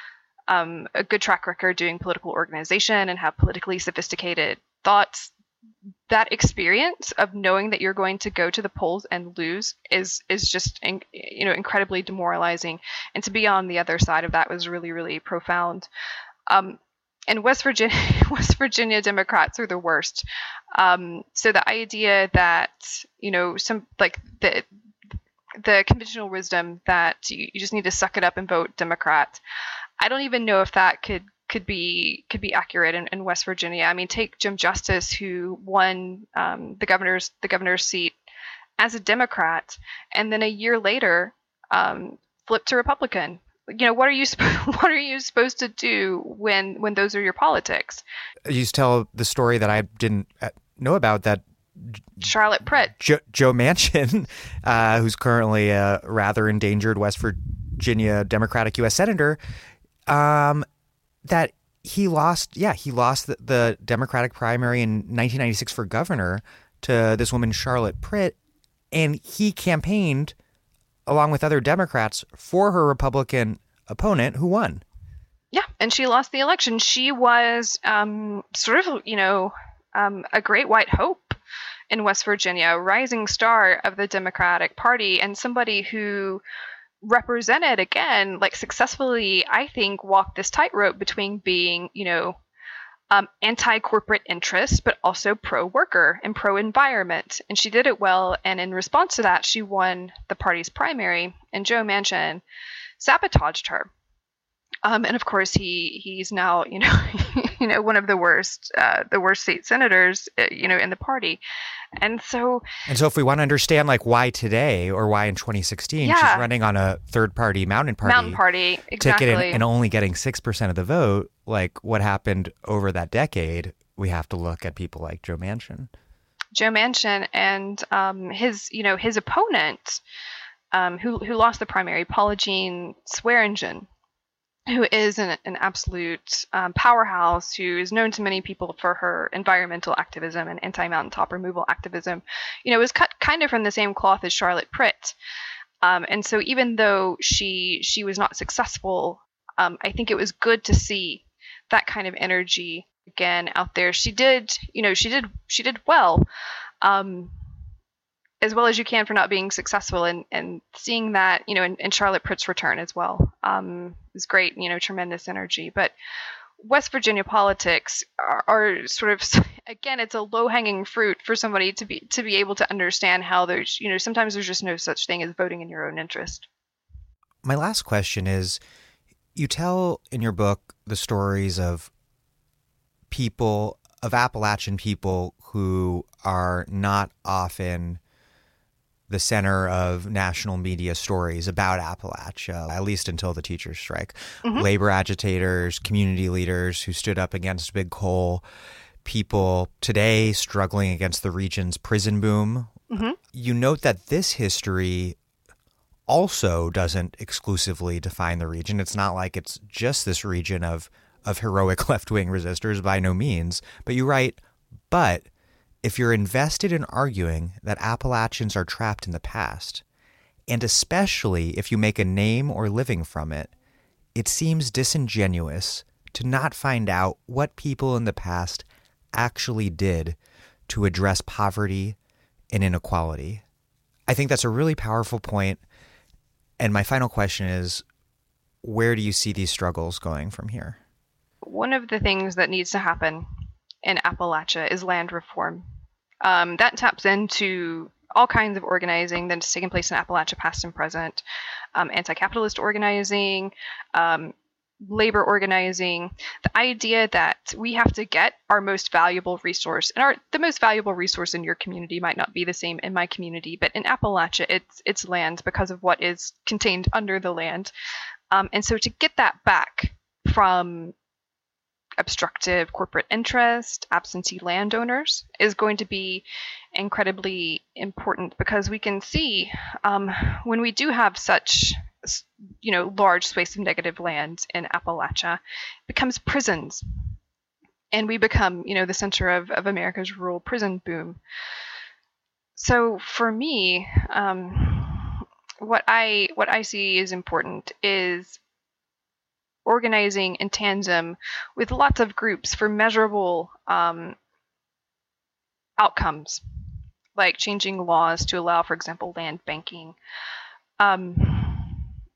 S2: um, a good track record doing political organization and have politically sophisticated thoughts. That experience of knowing that you're going to go to the polls and lose is is just in, you know incredibly demoralizing, and to be on the other side of that was really really profound. Um, and West Virginia West Virginia Democrats are the worst. Um, so the idea that you know some like the the conventional wisdom that you, you just need to suck it up and vote Democrat, I don't even know if that could. could be could be accurate in, in West Virginia. I mean, take Jim Justice, who won um, the governor's the governor's seat as a Democrat, and then a year later um, flipped to Republican. You know, what are you what are you supposed to do when when those are your politics?
S1: You tell the story that I didn't know about, that
S2: Charlotte Pritt.
S1: Jo- Joe Manchin, uh, who's currently a rather endangered West Virginia Democratic U S Senator, um, that he lost, yeah, he lost the, the Democratic primary in nineteen ninety-six for governor to this woman, Charlotte Pritt, and he campaigned along with other Democrats for her Republican opponent who won.
S2: Yeah, and she lost the election. She was um, sort of, you know, um, a great white hope in West Virginia, a rising star of the Democratic Party, and somebody who represented, again, like successfully, I think, walked this tightrope between being, you know, um, anti-corporate interest, but also pro-worker and pro-environment. And she did it well. And in response to that, she won the party's primary, and Joe Manchin sabotaged her. Um, and of course, he he's now, you know, you know, one of the worst, uh, the worst state senators, uh, you know, in the party. And so,
S1: and so, if we want to understand, like, why today or why in twenty sixteen
S2: yeah.
S1: she's running on a third-party Mountain Party,
S2: Mountain Party exactly.
S1: ticket and, and only getting six percent of the vote, like what happened over that decade, we have to look at people like Joe Manchin.
S2: Joe Manchin and um, his, you know, his opponent, um, who who lost the primary, Paula Jean Swearengin, who is an, an absolute um, powerhouse, who is known to many people for her environmental activism and anti-mountaintop removal activism, you know, was cut kind of from the same cloth as Charlotte Pritt. Um, and so even though she she was not successful, um, I think it was good to see that kind of energy again out there. She did, you know, she did she did well. Um, as well as you can for not being successful, and, and seeing that, you know, in, in Charlotte Pritt's return as well, um, is great, you know, tremendous energy. But West Virginia politics are, are sort of, again, it's a low-hanging fruit for somebody to be to be able to understand how there's, you know, sometimes there's just no such thing as voting in your own interest.
S1: My last question is, you tell in your book the stories of people, of Appalachian people who are not often the center of national media stories about Appalachia, at least until the teachers' strike. Mm-hmm. Labor agitators, community leaders who stood up against big coal, people today struggling against the region's prison boom. Mm-hmm. You note that this history also doesn't exclusively define the region. It's not like it's just this region of, of heroic left-wing resistors, by no means. But you write, but if you're invested in arguing that Appalachians are trapped in the past, and especially if you make a name or living from it, it seems disingenuous to not find out what people in the past actually did to address poverty and inequality. I think that's a really powerful point. And my final question is, where do you see these struggles going from here?
S2: One of the things that needs to happen in Appalachia is land reform. Um, that taps into all kinds of organizing that's taken place in Appalachia, past and present, um, anti-capitalist organizing, um, labor organizing, the idea that we have to get our most valuable resource, and our the most valuable resource in your community might not be the same in my community, but in Appalachia, it's it's land because of what is contained under the land. Um, and so to get that back from obstructive corporate interest, absentee landowners, is going to be incredibly important, because we can see um, when we do have such, you know, large swathes of negative land in Appalachia, it becomes prisons, and we become, you know, the center of, of America's rural prison boom. So for me, um, what I what I see is important is organizing in tandem with lots of groups for measurable um, outcomes, like changing laws to allow, for example, land banking. Um,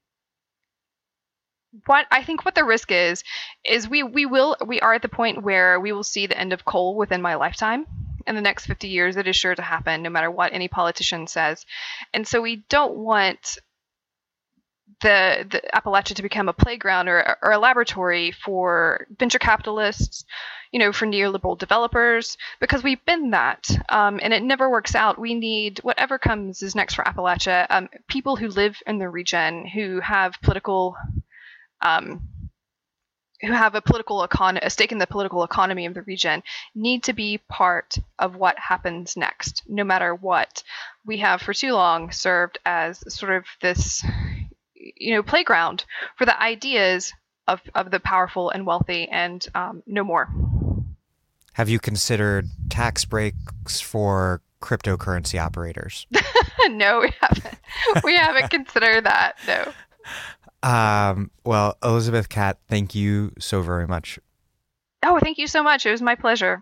S2: what I think what the risk is, is we, we will we are at the point where we will see the end of coal within my lifetime. In the next fifty years, it is sure to happen, no matter what any politician says. And so we don't want the, the Appalachia to become a playground or, or a laboratory for venture capitalists, you know, for neoliberal developers, because we've been that, um, and it never works out. We need whatever comes is next for Appalachia. Um, people who live in the region, who have political, um, who have a political econ- a stake in the political economy of the region need to be part of what happens next, no matter what. We have for too long served as sort of this, you know, playground for the ideas of, of the powerful and wealthy, and um, no more.
S1: Have you considered tax breaks for cryptocurrency operators?
S2: No, we haven't. We haven't considered that, no.
S1: Um, well, Elizabeth Catt, thank you so very much.
S2: Oh, thank you so much. It was my pleasure.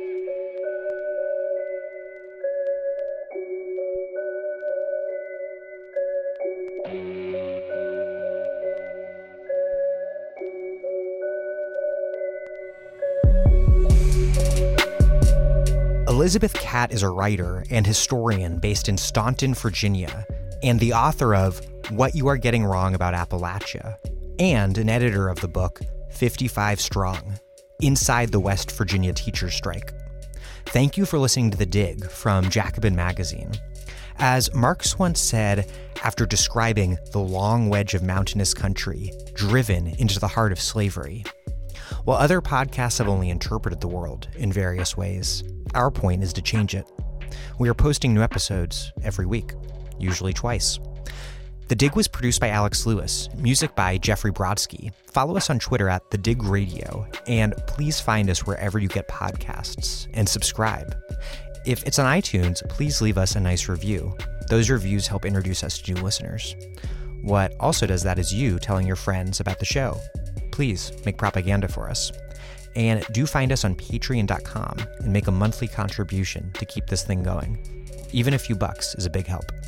S1: Elizabeth Catt is a writer and historian based in Staunton, Virginia, and the author of What You Are Getting Wrong About Appalachia, and an editor of the book fifty-five Strong, Inside the West Virginia Teachers Strike. Thank you for listening to The Dig from Jacobin Magazine. As Marx once said, after describing the long wedge of mountainous country driven into the heart of slavery, while other podcasts have only interpreted the world in various ways, our point is to change it. We are posting new episodes every week, usually twice. The Dig was produced by Alex Lewis, music by Jeffrey Brodsky. Follow us on Twitter at The Dig Radio, and please find us wherever you get podcasts, and subscribe. If it's on iTunes, please leave us a nice review. Those reviews help introduce us to new listeners. What also does that is you telling your friends about the show. Please make propaganda for us. And do find us on patreon dot com and make a monthly contribution to keep this thing going. Even a few bucks is a big help.